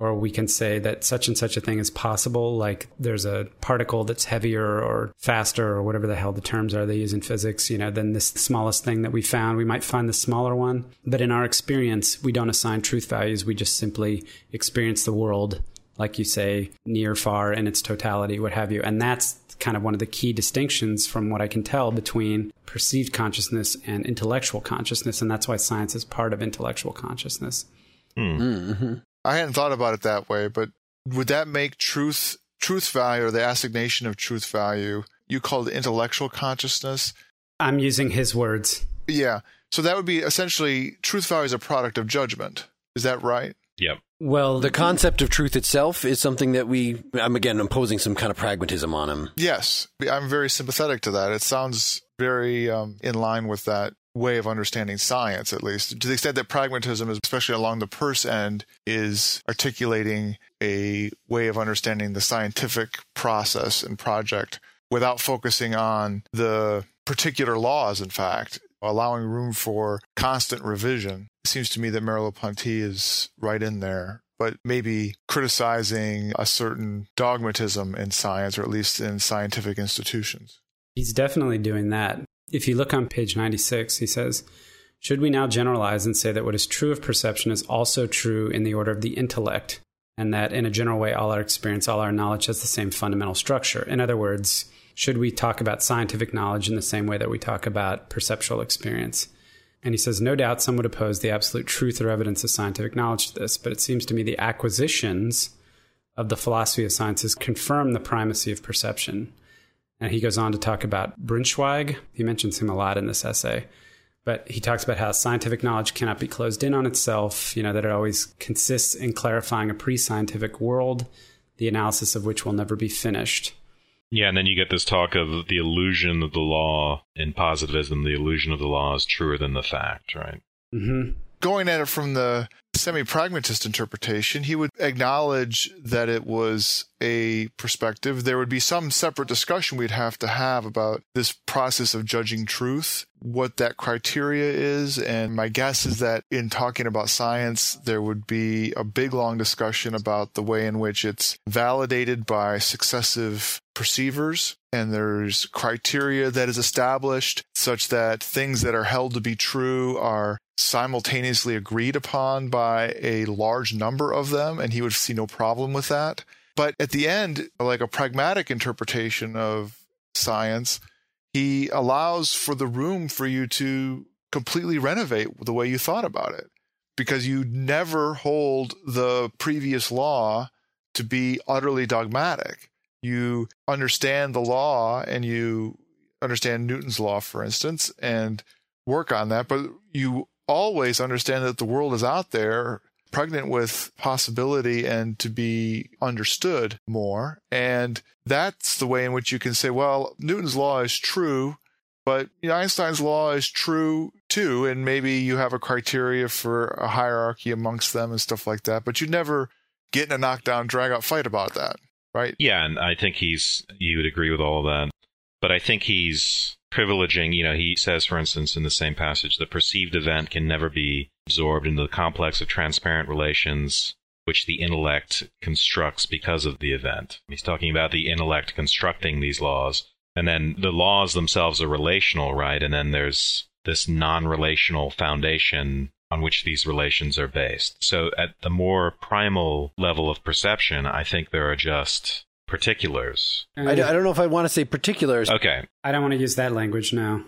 Or we can say that such and such a thing is possible, like there's a particle that's heavier or faster or whatever the hell the terms are they use in physics, than this smallest thing that we found. We might find the smaller one. But in our experience, we don't assign truth values. We just simply experience the world, like you say, near, far, in its totality, what have you. And that's kind of one of the key distinctions from what I can tell between perceived consciousness and intellectual consciousness. And that's why science is part of intellectual consciousness. Mm-hmm. I hadn't thought about it that way, but would that make truth value, or the assignation of truth value, you called intellectual consciousness? I'm using his words. Yeah. So that would be essentially truth value is a product of judgment. Is that right? Yep. Well, The concept of truth itself is something that I'm again imposing some kind of pragmatism on him. Yes. I'm very sympathetic to that. It sounds very in line with that way of understanding science, at least, to the extent that pragmatism, is, especially along the Peirce end, is articulating a way of understanding the scientific process and project without focusing on the particular laws, in fact, allowing room for constant revision. It seems to me that Merleau-Ponty is right in there, but maybe criticizing a certain dogmatism in science, or at least in scientific institutions. he's definitely doing that. If you look on page 96, he says, should we now generalize and say that what is true of perception is also true in the order of the intellect, and that in a general way, all our experience, all our knowledge has the same fundamental structure? In other words, should we talk about scientific knowledge in the same way that we talk about perceptual experience? And he says, no doubt some would oppose the absolute truth or evidence of scientific knowledge to this, but it seems to me the acquisitions of the philosophy of sciences confirm the primacy of perception. And he goes on to talk about Braunschweig. He mentions him a lot in this essay. But he talks about how scientific knowledge cannot be closed in on itself, that it always consists in clarifying a pre-scientific world, the analysis of which will never be finished. Yeah, and then you get this talk of the illusion of the law in positivism. The illusion of the law is truer than the fact, right? Mm-hmm. Going at it from the semi-pragmatist interpretation, he would acknowledge that it was a perspective. There would be some separate discussion we'd have to have about this process of judging truth, what that criteria is. And my guess is that in talking about science, there would be a big, long discussion about the way in which it's validated by successive perceivers. And there's criteria that is established such that things that are held to be true are simultaneously agreed upon by a large number of them, and he would see no problem with that. But at the end, like a pragmatic interpretation of science, he allows for the room for you to completely renovate the way you thought about it, because you never hold the previous law to be utterly dogmatic. You understand the law, and you understand Newton's law, for instance, and work on that, but you always understand that the world is out there, pregnant with possibility and to be understood more. And that's the way in which you can say, well, Newton's law is true, but Einstein's law is true too. And maybe you have a criteria for a hierarchy amongst them and stuff like that, but you never get in a knockdown, drag out fight about that, right? Yeah, and I think you would agree with all of that. But I think he's privileging, he says, for instance, in the same passage, the perceived event can never be absorbed into the complex of transparent relations which the intellect constructs because of the event. He's talking about the intellect constructing these laws. And then the laws themselves are relational, right? And then there's this non-relational foundation on which these relations are based. So at the more primal level of perception, I think there are just particulars. I don't know if I want to say particulars. Okay. I don't want to use that language now.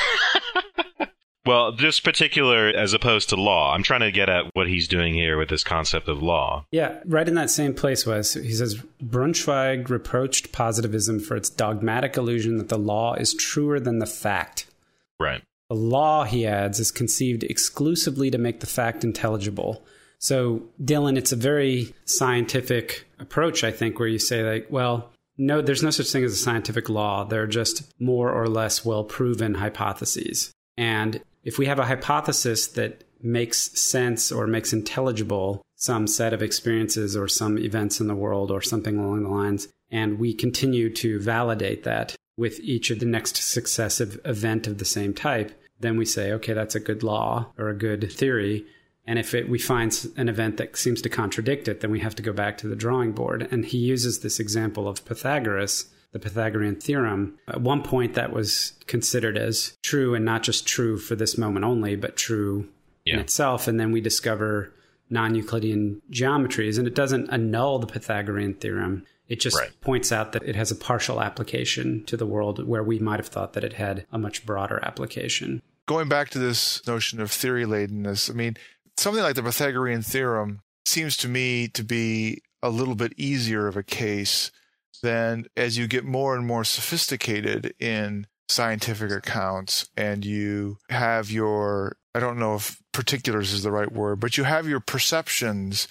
Well, just particular as opposed to law. I'm trying to get at what he's doing here with this concept of law. Yeah, right in that same place, Wes. He says, Braunschweig reproached positivism for its dogmatic illusion that the law is truer than the fact. Right. The law, he adds, is conceived exclusively to make the fact intelligible. So, Dylan, it's a very scientific approach, I think, where you say, well, no, there's no such thing as a scientific law. They're just more or less well-proven hypotheses. And if we have a hypothesis that makes sense or makes intelligible some set of experiences or some events in the world or something along the lines, and we continue to validate that with each of the next successive event of the same type, then we say, okay, that's a good law or a good theory. And if we find an event that seems to contradict it, then we have to go back to the drawing board. And he uses this example of Pythagoras, the Pythagorean theorem. At one point, that was considered as true, and not just true for this moment only, but true in itself. And then we discover non-Euclidean geometries, and it doesn't annul the Pythagorean theorem. It just points out that it has a partial application to the world where we might have thought that it had a much broader application. Going back to this notion of theory-ladenness, I mean, something like the Pythagorean theorem seems to me to be a little bit easier of a case than as you get more and more sophisticated in scientific accounts and you have your, I don't know if particulars is the right word, but you have your perceptions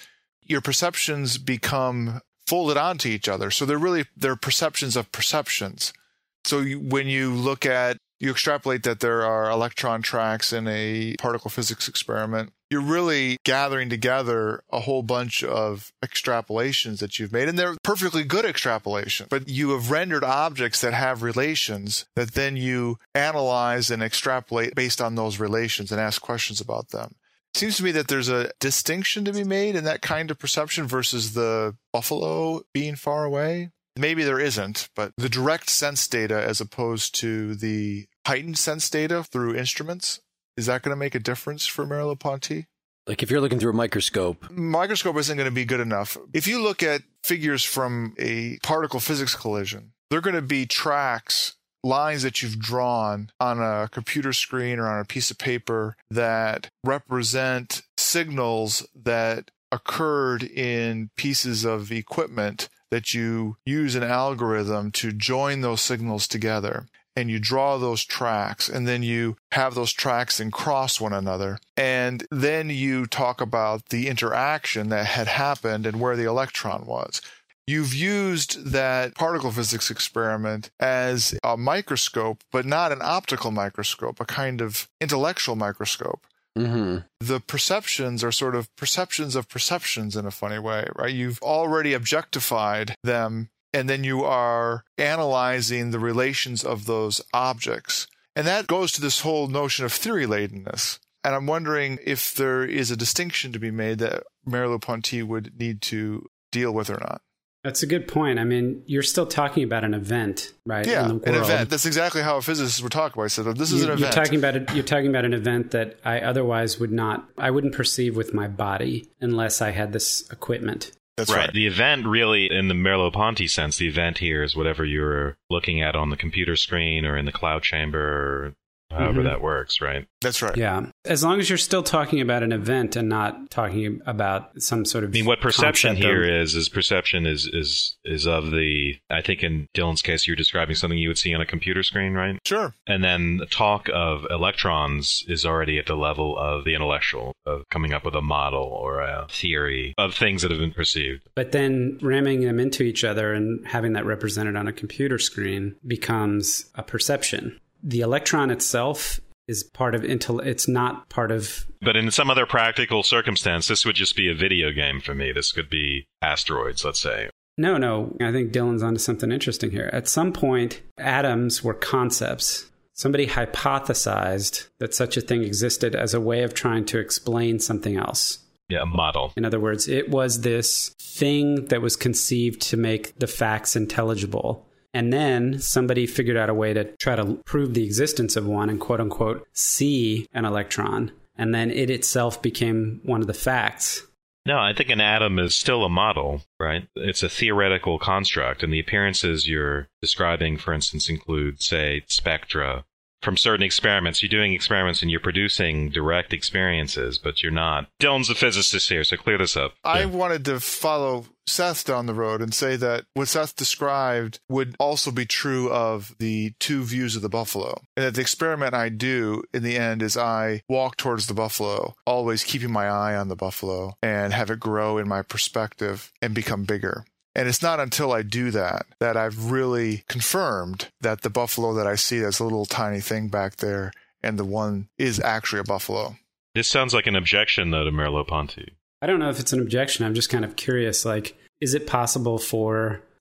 become folded onto each other. So they're perceptions of perceptions. So when you extrapolate that there are electron tracks in a particle physics experiment, you're really gathering together a whole bunch of extrapolations that you've made, and they're perfectly good extrapolations. But you have rendered objects that have relations that then you analyze and extrapolate based on those relations and ask questions about them. It seems to me that there's a distinction to be made in that kind of perception versus the buffalo being far away. Maybe there isn't, but the direct sense data as opposed to the heightened sense data through instruments, is that going to make a difference for Merleau-Ponty? Like if you're looking through a microscope isn't going to be good enough. If you look at figures from a particle physics collision, they're going to be tracks, lines that you've drawn on a computer screen or on a piece of paper that represent signals that occurred in pieces of equipment that you use an algorithm to join those signals together. And you draw those tracks, and then you have those tracks and cross one another. And then you talk about the interaction that had happened and where the electron was. You've used that particle physics experiment as a microscope, but not an optical microscope, a kind of intellectual microscope. Mm-hmm. The perceptions are sort of perceptions of perceptions in a funny way, right? You've already objectified them, and then you are analyzing the relations of those objects. And that goes to this whole notion of theory-ladenness. And I'm wondering if there is a distinction to be made that Merleau-Ponty would need to deal with or not. That's a good point. I mean, you're still talking about an event, right? Yeah, an event. That's exactly how a physicist would talk about it. So this is an event. You're talking about an event that I otherwise I wouldn't perceive with my body unless I had this equipment. That's right. The event really, in the Merleau-Ponty sense, the event here is whatever you're looking at on the computer screen or in the cloud chamber or however that works, right? That's right. Yeah. As long as you're still talking about an event and not talking about some sort of... I mean, what perception here is perception is of the... I think in Dylan's case, you're describing something you would see on a computer screen, right? Sure. And then the talk of electrons is already at the level of the intellectual, of coming up with a model or a theory of things that have been perceived. But then ramming them into each other and having that represented on a computer screen becomes a perception. The electron itself is part of it's not part of... But in some other practical circumstance, this would just be a video game for me. This could be asteroids, let's say. No. I think Dylan's onto something interesting here. At some point, atoms were concepts. Somebody hypothesized that such a thing existed as a way of trying to explain something else. Yeah, a model. In other words, it was this thing that was conceived to make the facts intelligible. And then somebody figured out a way to try to prove the existence of one and quote unquote see an electron. And then it itself became one of the facts. No, I think an atom is still a model, right? It's a theoretical construct. And the appearances you're describing, for instance, include, say, spectra. From certain experiments, you're doing experiments and you're producing direct experiences, but you're not. Dylan's a physicist here, so clear this up. I wanted to follow Seth down the road and say that what Seth described would also be true of the two views of the buffalo. And that the experiment I do in the end is I walk towards the buffalo, always keeping my eye on the buffalo and have it grow in my perspective and become bigger. And it's not until I do that I've really confirmed that the buffalo that I see, that's a little tiny thing back there, and the one is actually a buffalo. This sounds like an objection, though, to Merleau-Ponty. I don't know if it's an objection. I'm just kind of curious, like, is it possible for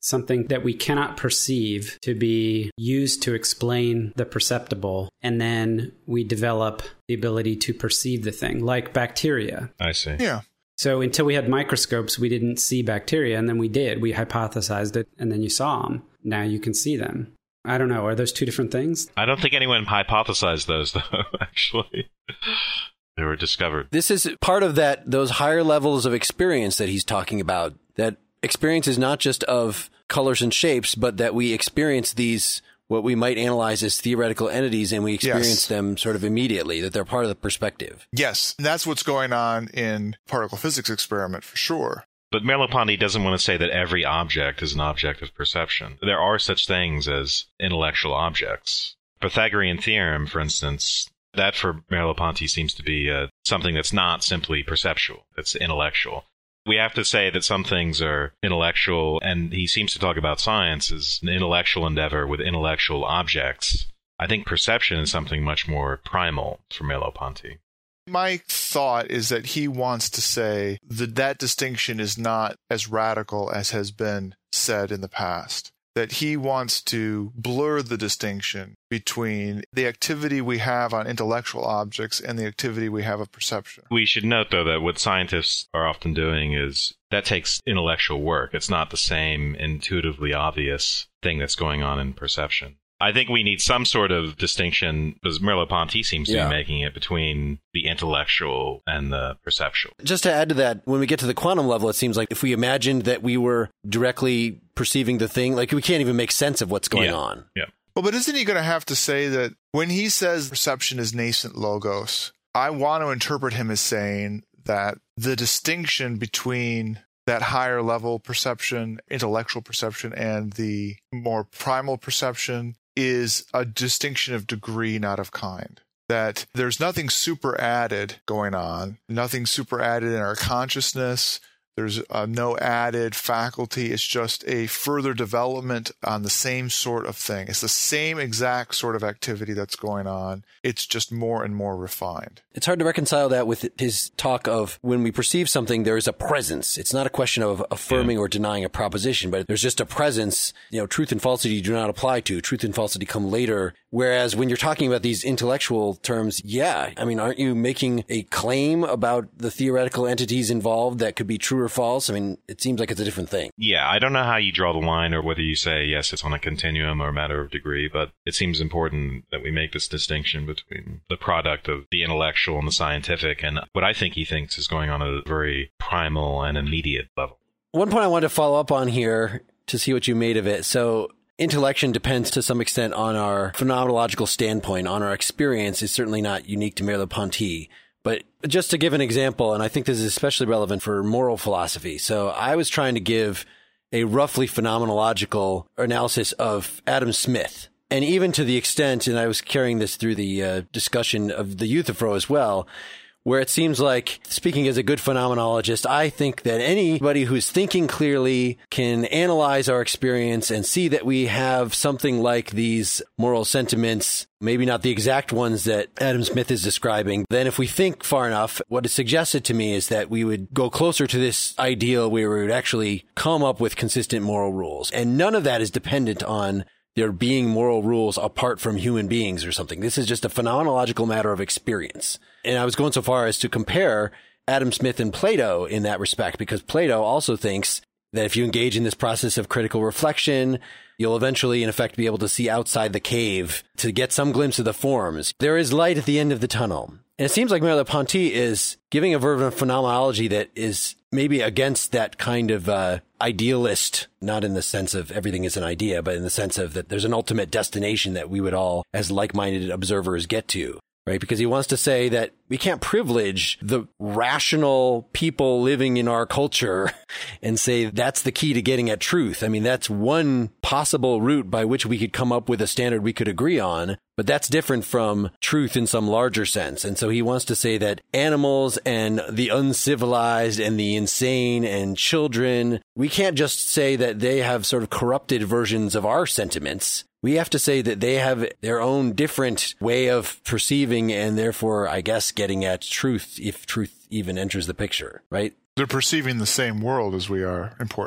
something that we cannot perceive to be used to explain the perceptible, and then we develop the ability to perceive the thing, like bacteria. I see. Yeah. So until we had microscopes, we didn't see bacteria, and then we did. We hypothesized it, and then you saw them. Now you can see them. I don't know. Are those two different things? I don't think anyone hypothesized those, though, actually. They were discovered. This is part of those higher levels of experience that he's talking about. That experience is not just of colors and shapes, but that we experience these, what we might analyze as theoretical entities, and we experience them sort of immediately, that they're part of the perspective. Yes. That's what's going on in particle physics experiment for sure. But Merleau-Ponty doesn't want to say that every object is an object of perception. There are such things as intellectual objects. Pythagorean theorem, for instance, that for Merleau-Ponty seems to be something that's not simply perceptual. It's intellectual. We have to say that some things are intellectual, and he seems to talk about science as an intellectual endeavor with intellectual objects. I think perception is something much more primal for Merleau-Ponty. My thought is that he wants to say that distinction is not as radical as has been said in the past. That he wants to blur the distinction between the activity we have on intellectual objects and the activity we have of perception. We should note, though, that what scientists are often doing is that takes intellectual work. It's not the same intuitively obvious thing that's going on in perception. I think we need some sort of distinction, because Merleau-Ponty seems to be making it, between the intellectual and the perceptual. Just to add to that, when we get to the quantum level, it seems like if we imagined that we were directly perceiving the thing, like we can't even make sense of what's going on. Yeah. Well, but isn't he going to have to say that when he says perception is nascent logos, I want to interpret him as saying that the distinction between that higher level perception, intellectual perception, and the more primal perception is a distinction of degree, not of kind. That there's nothing super added going on, nothing super added in our consciousness. There's no added faculty. It's just a further development on the same sort of thing. It's the same exact sort of activity that's going on. It's just more and more refined. It's hard to reconcile that with his talk of when we perceive something, there is a presence. It's not a question of affirming or denying a proposition, but there's just a presence. You know, truth and falsity do not apply to. Truth and falsity come later. Whereas when you're talking about these intellectual terms, I mean, aren't you making a claim about the theoretical entities involved that could be true or false? I mean, it seems like it's a different thing. Yeah, I don't know how you draw the line or whether you say, yes, it's on a continuum or a matter of degree, but it seems important that we make this distinction between the product of the intellectual and the scientific and what I think he thinks is going on at a very primal and immediate level. One point I wanted to follow up on here to see what you made of it. So intellection depends to some extent on our phenomenological standpoint, on our experience. Is certainly not unique to Merleau-Ponty. But just to give an example, and I think this is especially relevant for moral philosophy. So I was trying to give a roughly phenomenological analysis of Adam Smith. And even to the extent, and I was carrying this through the discussion of the Euthyphro as well, where it seems like, speaking as a good phenomenologist, I think that anybody who's thinking clearly can analyze our experience and see that we have something like these moral sentiments, maybe not the exact ones that Adam Smith is describing. Then if we think far enough, what is suggested to me is that we would go closer to this ideal where we would actually come up with consistent moral rules. And none of that is dependent on there being moral rules apart from human beings or something. This is just a phenomenological matter of experience. And I was going so far as to compare Adam Smith and Plato in that respect, because Plato also thinks that if you engage in this process of critical reflection, you'll eventually, in effect, be able to see outside the cave to get some glimpse of the forms. There is light at the end of the tunnel. And it seems like Merleau-Ponty is giving a version of phenomenology that is maybe against that kind of idealist, not in the sense of everything is an idea, but in the sense of that there's an ultimate destination that we would all, as like-minded observers, get to. Right? Because he wants to say that we can't privilege the rational people living in our culture and say that's the key to getting at truth. I mean, that's one possible route by which we could come up with a standard we could agree on, but that's different from truth in some larger sense. And so he wants to say that animals and the uncivilized and the insane and children, we can't just say that they have sort of corrupted versions of our sentiments. We have to say that they have their own different way of perceiving and therefore, I guess, getting at truth, if truth even enters the picture, right? They're perceiving the same world as we are, importantly.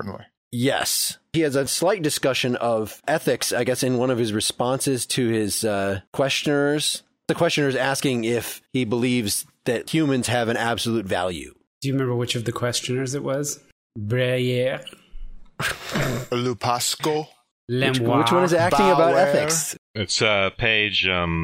Yes. He has a slight discussion of ethics, I guess, in one of his responses to his questioners. The questioner is asking if he believes that humans have an absolute value. Do you remember which of the questioners it was? Breyer. Lupasco. Which one is acting about Bauer. ethics? It's page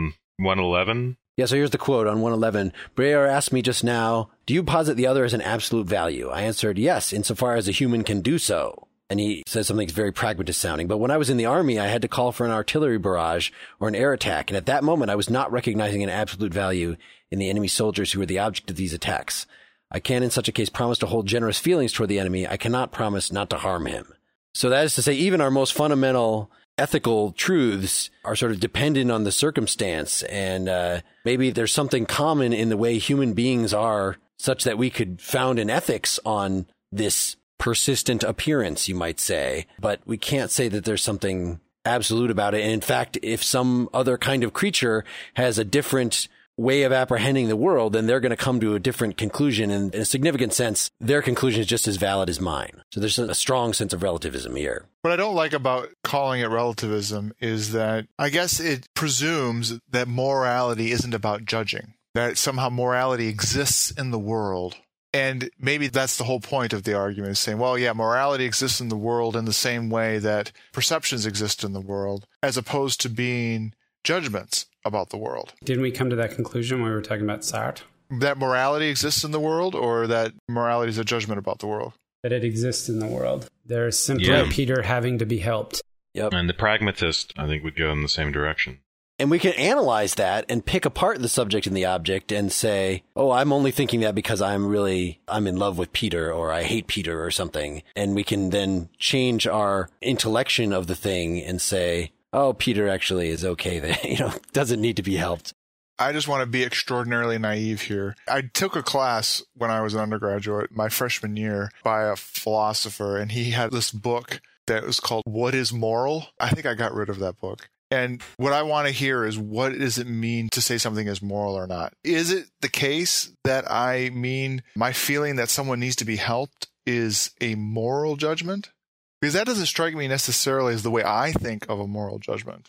111. Yeah, so here's the quote on 111. Breyer asked me just now, do you posit the other as an absolute value? I answered, yes, insofar as a human can do so. And he says something that's very pragmatist sounding. But when I was in the army, I had to call for an artillery barrage or an air attack. And at that moment, I was not recognizing an absolute value in the enemy soldiers who were the object of these attacks. I can, in such a case, promise to hold generous feelings toward the enemy. I cannot promise not to harm him. So that is to say, even our most fundamental ethical truths are sort of dependent on the circumstance. And maybe there's something common in the way human beings are such that we could found an ethics on this persistent appearance, you might say. But we can't say that there's something absolute about it. And in fact, if some other kind of creature has a different way of apprehending the world, then they're going to come to a different conclusion. And in a significant sense, their conclusion is just as valid as mine. So there's a strong sense of relativism here. What I don't like about calling it relativism is that I guess it presumes that morality isn't about judging, that somehow morality exists in the world. And maybe that's the whole point of the argument, is saying, well, yeah, morality exists in the world in the same way that perceptions exist in the world, as opposed to being judgments about the world. Didn't we come to that conclusion when we were talking about Sartre? That morality exists in the world, or that morality is a judgment about the world? That it exists in the world. There's simply Peter having to be helped. Yep. And the pragmatist, I think, would go in the same direction. And we can analyze that and pick apart the subject and the object and say, oh, I'm only thinking that because I'm in love with Peter, or I hate Peter or something. And we can then change our intellection of the thing and say, oh, Peter actually is okay, that, doesn't need to be helped. I just want to be extraordinarily naive here. I took a class when I was an undergraduate, my freshman year, by a philosopher, and he had this book that was called What is Moral? I think I got rid of that book. And what I want to hear is, what does it mean to say something is moral or not? Is it the case that I mean my feeling that someone needs to be helped is a moral judgment? Because that doesn't strike me necessarily as the way I think of a moral judgment.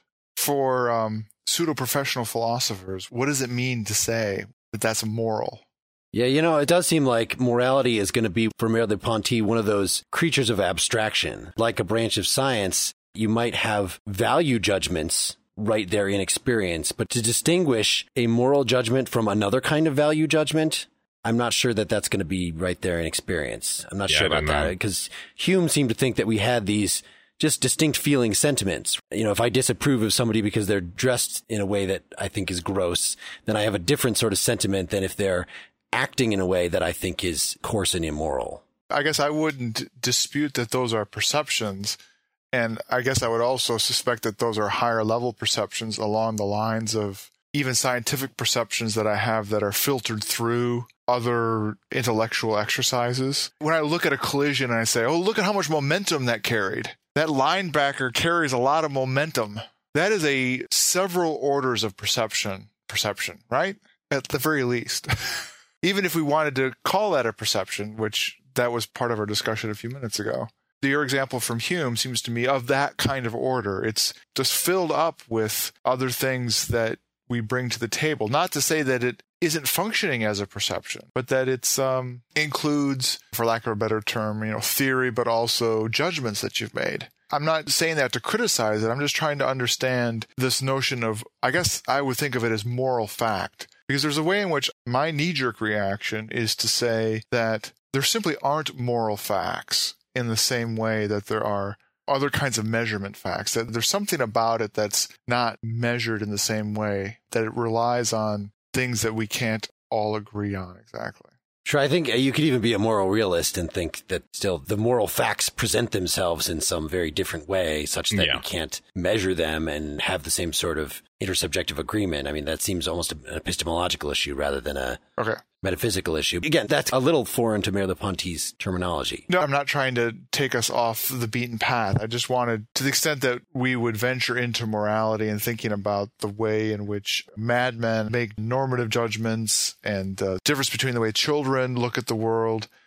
For pseudo-professional philosophers, what does it mean to say that that's moral? Yeah, it does seem like morality is going to be, for Merleau-Ponty, one of those creatures of abstraction. Like a branch of science, you might have value judgments right there in experience, but to distinguish a moral judgment from another kind of value judgment, I'm not sure that that's going to be right there in experience. I'm not sure about that, because Hume seemed to think that we had these just distinct feeling sentiments. If I disapprove of somebody because they're dressed in a way that I think is gross, then I have a different sort of sentiment than if they're acting in a way that I think is coarse and immoral. I guess I wouldn't dispute that those are perceptions. And I guess I would also suspect that those are higher level perceptions along the lines of even scientific perceptions that I have that are filtered through other intellectual exercises. When I look at a collision and I say, oh, look at how much momentum that carried. That linebacker carries a lot of momentum. That is a several orders of perception, right? At the very least. Even if we wanted to call that a perception, which that was part of our discussion a few minutes ago. Your example from Hume seems to me of that kind of order. It's just filled up with other things that we bring to the table. Not to say that it isn't functioning as a perception, but that it's includes, for lack of a better term, theory, but also judgments that you've made. I'm not saying that to criticize it. I'm just trying to understand this notion of, I guess I would think of it as moral fact, because there's a way in which my knee-jerk reaction is to say that there simply aren't moral facts in the same way that there are other kinds of measurement facts, that there's something about it that's not measured in the same way, that it relies on things that we can't all agree on exactly. Sure, I think you could even be a moral realist and think that still the moral facts present themselves in some very different way, such that we can't measure them and have the same sort of intersubjective agreement. I mean, that seems almost an epistemological issue rather than a metaphysical issue. Again, that's a little foreign to Merleau-Ponty's terminology. No, I'm not trying to take us off the beaten path. I just wanted, to the extent that we would venture into morality and thinking about the way in which madmen make normative judgments and the difference between the way children look at the world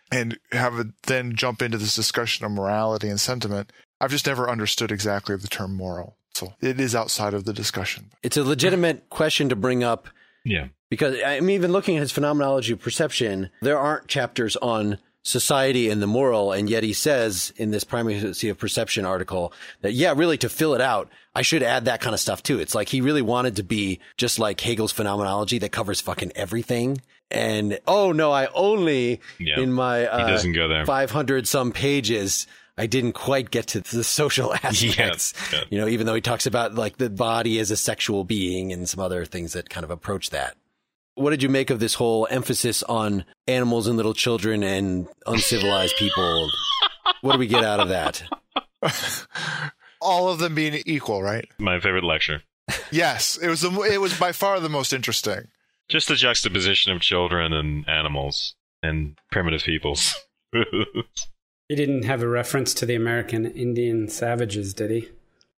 and have it then jump into this discussion of morality and sentiment. I've just never understood exactly the term moral. So it is outside of the discussion. It's a legitimate question to bring up. Yeah. Because I'm even looking at his phenomenology of perception. There aren't chapters on society and the moral, and yet he says in this primacy of perception article that, yeah, really to fill it out, I should add that kind of stuff too. It's like he really wanted to be just like Hegel's phenomenology that covers fucking everything. And, oh no, I only, in my he doesn't go there. 500 some pages, I didn't quite get to the social aspects. Yeah. You know, even though he talks about like the body as a sexual being and some other things that kind of approach that. What did you make of this whole emphasis on animals and little children and uncivilized people? What do we get out of that? All of them being equal, right? My favorite lecture. Yes, it was by far the most interesting. Just the juxtaposition of children and animals and primitive peoples. He didn't have a reference to the American Indian savages, did he?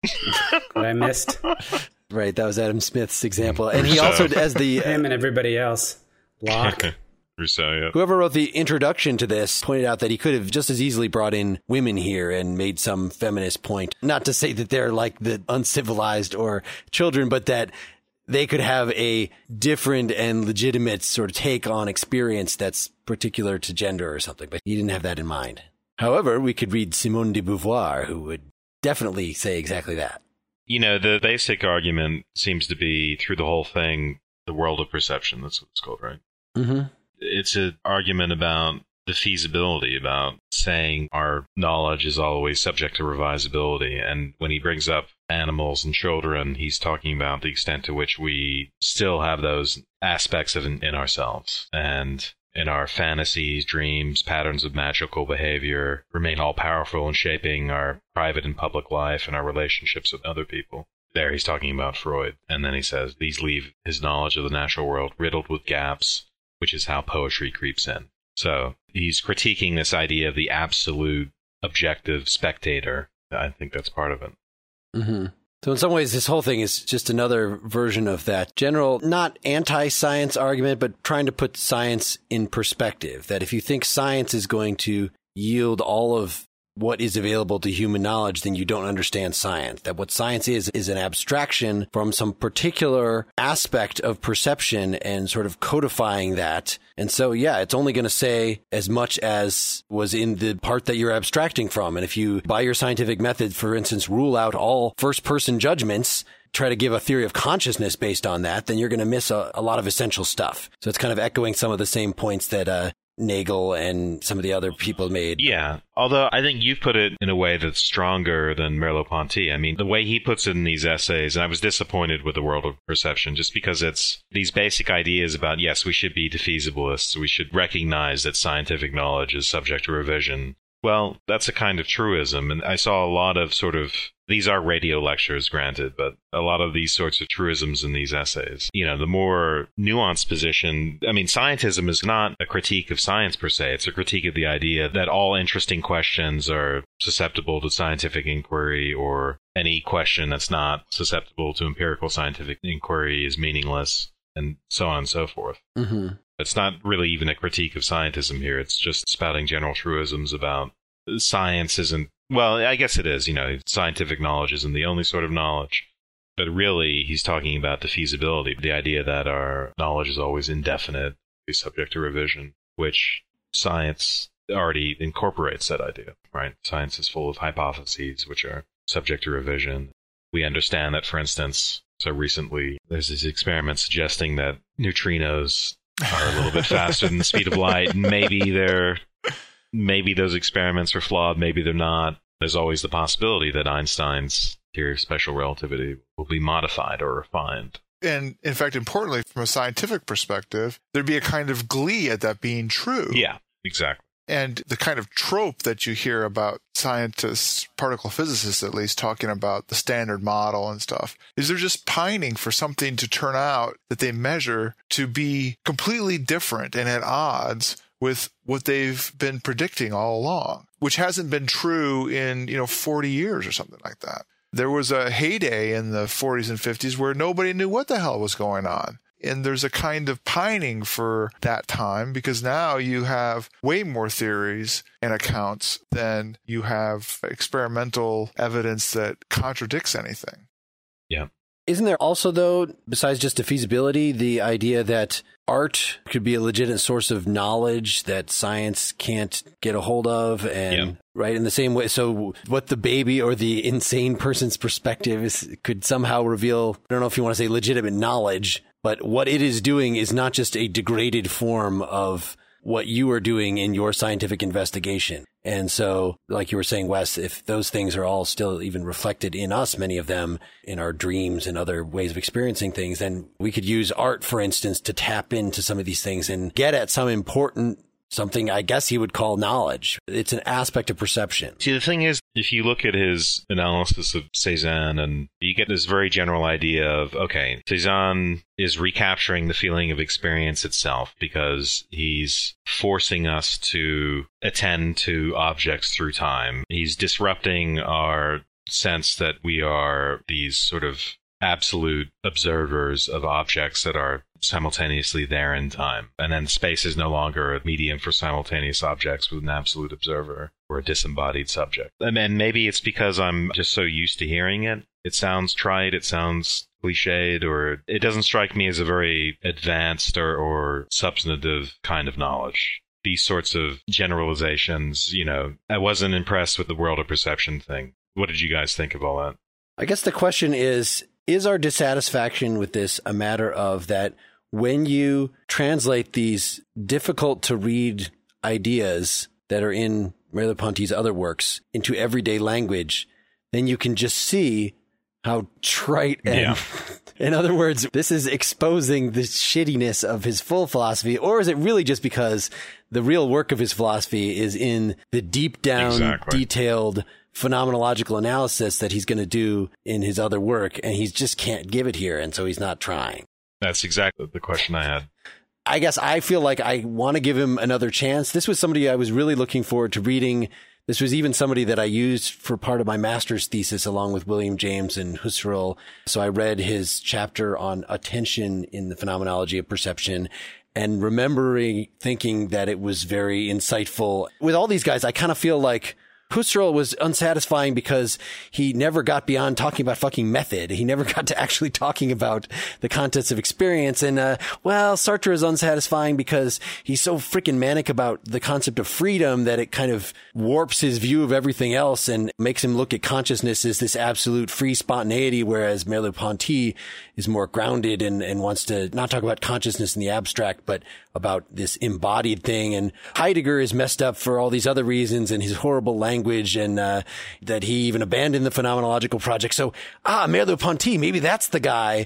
That I missed. Right, that was Adam Smith's example. And he also, as the... Him and everybody else. Locke. Rousseau, yeah. Whoever wrote the introduction to this pointed out that he could have just as easily brought in women here and made some feminist point. Not to say that they're like the uncivilized or children, but that they could have a different and legitimate sort of take on experience that's particular to gender or something. But he didn't have that in mind. However, we could read Simone de Beauvoir, who would definitely say exactly that. You know, the basic argument seems to be, through the whole thing, the world of perception. That's what it's called, right? Mm-hmm. It's an argument about the feasibility, about saying our knowledge is always subject to revisability. And when he brings up animals and children, he's talking about the extent to which we still have those aspects in ourselves. And in our fantasies, dreams, patterns of magical behavior remain all-powerful in shaping our private and public life and our relationships with other people. There he's talking about Freud. And then he says, these leave his knowledge of the natural world riddled with gaps, which is how poetry creeps in. So he's critiquing this idea of the absolute objective spectator. I think that's part of it. Mm-hmm. So in some ways, this whole thing is just another version of that general, not anti-science argument, but trying to put science in perspective. That if you think science is going to yield all of what is available to human knowledge, then you don't understand science. That what science is an abstraction from some particular aspect of perception and sort of codifying that. And so, yeah, it's only going to say as much as was in the part that you're abstracting from. And if you, by your scientific method, for instance, rule out all first-person judgments, try to give a theory of consciousness based on that, then you're going to miss a lot of essential stuff. So it's kind of echoing some of the same points that Nagel and some of the other people made. Yeah, although I think you've put it in a way that's stronger than Merleau-Ponty. I mean, the way he puts it in these essays, and I was disappointed with the world of perception just because it's these basic ideas about, yes, we should be defeasiblists, we should recognize that scientific knowledge is subject to revision. Well, that's a kind of truism, and I saw a lot of sort of, these are radio lectures, granted, but a lot of these sorts of truisms in these essays. You know, the more nuanced position, I mean, scientism is not a critique of science per se, it's a critique of the idea that all interesting questions are susceptible to scientific inquiry, or any question that's not susceptible to empirical scientific inquiry is meaningless, and so on and so forth. Mm-hmm. It's not really even a critique of scientism here. It's just spouting general truisms about science isn't, well, I guess it is, you know, scientific knowledge isn't the only sort of knowledge. But really, he's talking about the feasibility, the idea that our knowledge is always indefinite, be subject to revision, which science already incorporates that idea, right? Science is full of hypotheses which are subject to revision. We understand that, for instance, so recently there's these experiments suggesting that neutrinos are a little bit faster than the speed of light. Maybe those experiments are flawed, maybe they're not. There's always the possibility that Einstein's theory of special relativity will be modified or refined. And in fact, importantly, from a scientific perspective, there'd be a kind of glee at that being true. Yeah, exactly. And the kind of trope that you hear about scientists, particle physicists at least, talking about the standard model and stuff, is they're just pining for something to turn out that they measure to be completely different and at odds with what they've been predicting all along, which hasn't been true in, 40 years or something like that. There was a heyday in the 40s and 50s where nobody knew what the hell was going on. And there's a kind of pining for that time because now you have way more theories and accounts than you have experimental evidence that contradicts anything. Yeah. Isn't there also, though, besides just a feasibility, the idea that art could be a legitimate source of knowledge that science can't get a hold of? And right, in the same way, so what the baby or the insane person's perspective is, could somehow reveal, I don't know if you want to say legitimate knowledge, but what it is doing is not just a degraded form of what you are doing in your scientific investigation. And so, like you were saying, Wes, if those things are all still even reflected in us, many of them in our dreams and other ways of experiencing things, then we could use art, for instance, to tap into some of these things and get at some important, something I guess he would call knowledge. It's an aspect of perception. See, the thing is, if you look at his analysis of Cézanne, and you get this very general idea of, okay, Cézanne is recapturing the feeling of experience itself because he's forcing us to attend to objects through time. He's disrupting our sense that we are these sort of absolute observers of objects that are simultaneously there in time. And then space is no longer a medium for simultaneous objects with an absolute observer or a disembodied subject. And maybe it's because I'm just so used to hearing it. It sounds trite, it sounds cliched, or it doesn't strike me as a very advanced or substantive kind of knowledge. These sorts of generalizations, I wasn't impressed with the world of perception thing. What did you guys think of all that? I guess the question is our dissatisfaction with this a matter of that when you translate these difficult to read ideas that are in Merleau-Ponty's other works into everyday language, then you can just see how trite and, in other words, this is exposing the shittiness of his full philosophy, or is it really just because the real work of his philosophy is in the deep down, detailed phenomenological analysis that he's going to do in his other work, and he just can't give it here, and so he's not trying? That's exactly the question I had. I guess I feel like I want to give him another chance. This was somebody I was really looking forward to reading. This was even somebody that I used for part of my master's thesis along with William James and Husserl. So I read his chapter on attention in the phenomenology of perception and thinking that it was very insightful. With all these guys, I kind of feel like Husserl was unsatisfying because he never got beyond talking about fucking method. He never got to actually talking about the contents of experience. And, Sartre is unsatisfying because he's so freaking manic about the concept of freedom that it kind of warps his view of everything else and makes him look at consciousness as this absolute free spontaneity, whereas Merleau-Ponty is more grounded and wants to not talk about consciousness in the abstract, but about this embodied thing. And Heidegger is messed up for all these other reasons and his horrible language, and that he even abandoned the phenomenological project. So, Merleau-Ponty, maybe that's the guy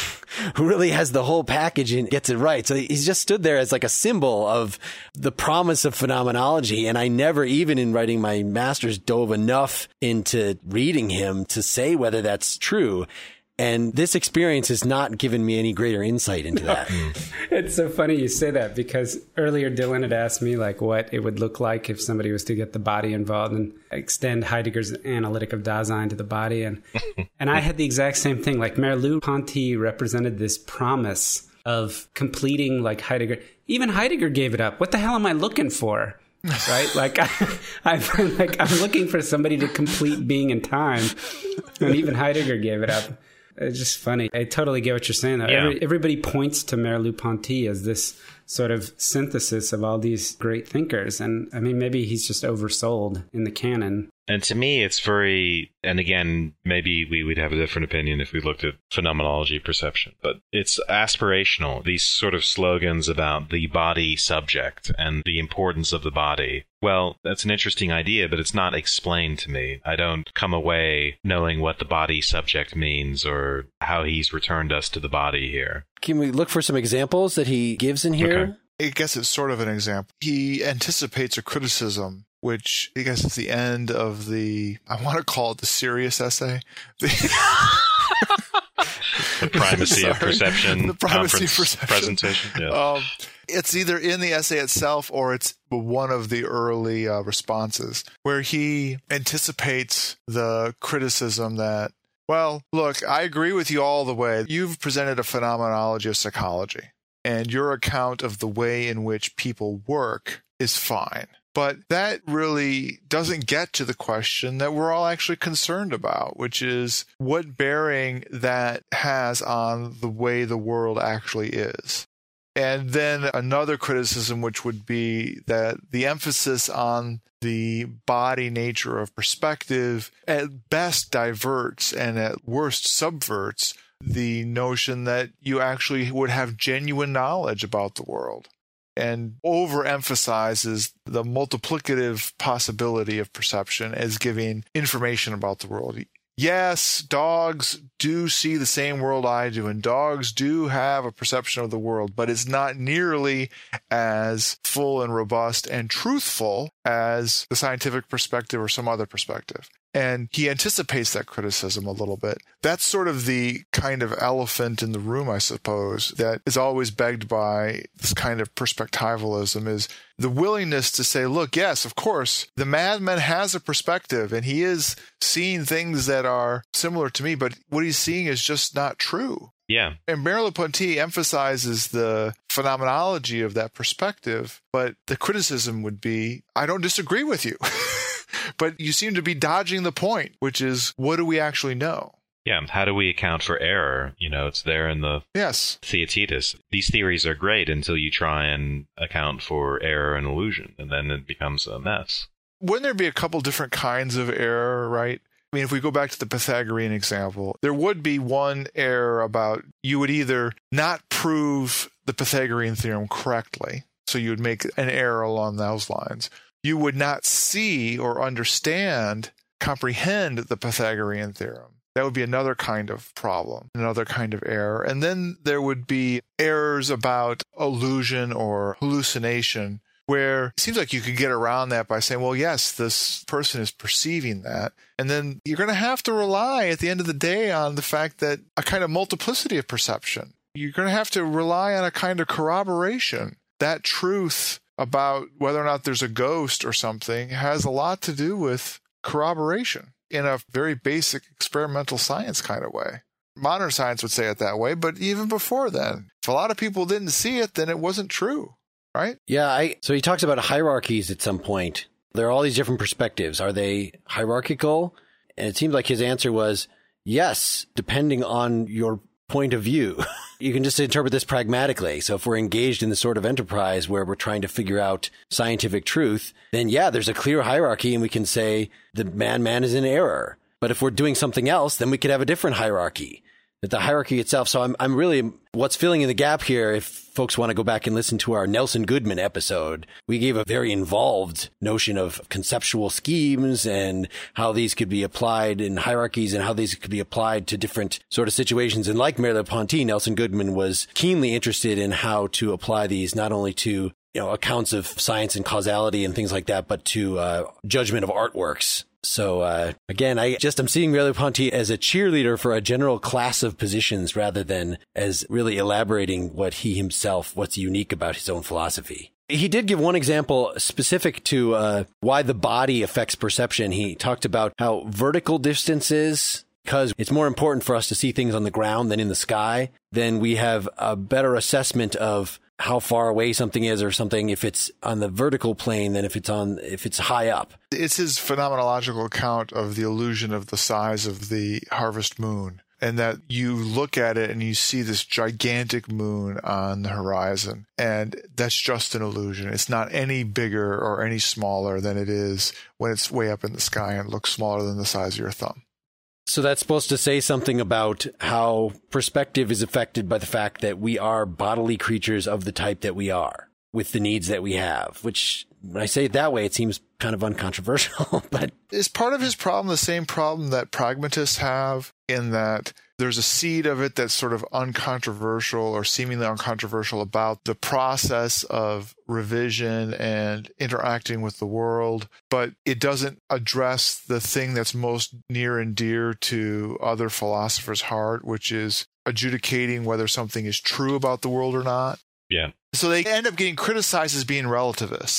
who really has the whole package and gets it right. So he's just stood there as like a symbol of the promise of phenomenology. And I never, even in writing my master's, dove enough into reading him to say whether that's true. And this experience has not given me any greater insight into that. It's so funny you say that, because earlier Dylan had asked me like what it would look like if somebody was to get the body involved and extend Heidegger's analytic of Dasein to the body. And I had the exact same thing. Like Merleau-Ponty represented this promise of completing like Heidegger. Even Heidegger gave it up. What the hell am I looking for? Right? Like I'm looking for somebody to complete being in time. And even Heidegger gave it up. It's just funny. I totally get what you're saying, though. Yeah. Everybody points to Merleau-Ponty as this sort of synthesis of all these great thinkers. And I mean, maybe he's just oversold in the canon. And to me, it's very, and again, maybe we would have a different opinion if we looked at phenomenology perception, but it's aspirational. These sort of slogans about the body subject and the importance of the body. Well, that's an interesting idea, but it's not explained to me. I don't come away knowing what the body subject means or how he's returned us to the body here. Can we look for some examples that he gives in here? Okay. I guess it's sort of an example. He anticipates a criticism, which I guess is the end of I want to call it the serious essay. The primacy of perception. The primacy of perception. Presentation. Yeah. It's either in the essay itself or it's one of the early responses where he anticipates the criticism that Well, look, I agree with you all the way. You've presented a phenomenology of psychology, and your account of the way in which people work is fine. But that really doesn't get to the question that we're all actually concerned about, which is what bearing that has on the way the world actually is. And then another criticism, which would be that the emphasis on the body nature of perspective at best diverts and at worst subverts the notion that you actually would have genuine knowledge about the world, and overemphasizes the multiplicative possibility of perception as giving information about the world. Yes, dogs do see the same world I do, and dogs do have a perception of the world, but it's not nearly as full and robust and truthful as the scientific perspective or some other perspective. And he anticipates that criticism a little bit. That's sort of the kind of elephant in the room, I suppose, that is always begged by this kind of perspectivalism, is the willingness to say, look, yes, of course, the madman has a perspective and he is seeing things that are similar to me, but what he's seeing is just not true. Yeah. And Merleau-Ponty emphasizes the phenomenology of that perspective, but the criticism would be, I don't disagree with you. But you seem to be dodging the point, which is, what do we actually know? Yeah, how do we account for error? It's there in the Theaetetus. These theories are great until you try and account for error and illusion, and then it becomes a mess. Wouldn't there be a couple different kinds of error, right? I mean, if we go back to the Pythagorean example, there would be one error about you would either not prove the Pythagorean theorem correctly, so you would make an error along those lines. You would not see or comprehend the Pythagorean theorem. That would be another kind of problem, another kind of error. And then there would be errors about illusion or hallucination, where it seems like you could get around that by saying, well, yes, this person is perceiving that. And then you're going to have to rely at the end of the day on the fact that a kind of multiplicity of perception. You're going to have to rely on a kind of corroboration. That truth about whether or not there's a ghost or something has a lot to do with corroboration in a very basic experimental science kind of way. Modern science would say it that way, but even before then, if a lot of people didn't see it, then it wasn't true, right? Yeah, so he talks about hierarchies at some point. There are all these different perspectives. Are they hierarchical? And it seemed like his answer was yes, depending on your point of view. You can just interpret this pragmatically. So if we're engaged in the sort of enterprise where we're trying to figure out scientific truth, then yeah, there's a clear hierarchy and we can say the man is in error. But if we're doing something else, then we could have a different hierarchy. That the hierarchy itself. So I'm really, what's filling in the gap here, if folks want to go back and listen to our Nelson Goodman episode, we gave a very involved notion of conceptual schemes and how these could be applied in hierarchies and how these could be applied to different sort of situations. And like Merleau-Ponty, Nelson Goodman was keenly interested in how to apply these not only to accounts of science and causality and things like that, but to judgment of artworks. So again, I'm seeing Merleau-Ponty as a cheerleader for a general class of positions rather than as really elaborating what's unique about his own philosophy. He did give one example specific to why the body affects perception. He talked about how vertical distances, because it's more important for us to see things on the ground than in the sky, then we have a better assessment of how far away something is or something if it's on the vertical plane than if it's high up. It's his phenomenological account of the illusion of the size of the harvest moon, and that you look at it and you see this gigantic moon on the horizon, and that's just an illusion. It's not any bigger or any smaller than it is when it's way up in the sky and looks smaller than the size of your thumb. So that's supposed to say something about how perspective is affected by the fact that we are bodily creatures of the type that we are, with the needs that we have, which, when I say it that way, it seems kind of uncontroversial. But is part of his problem the same problem that pragmatists have, in that there's a seed of it that's sort of uncontroversial or seemingly uncontroversial about the process of revision and interacting with the world, but it doesn't address the thing that's most near and dear to other philosophers' heart, which is adjudicating whether something is true about the world or not? Yeah. So they end up getting criticized as being relativists.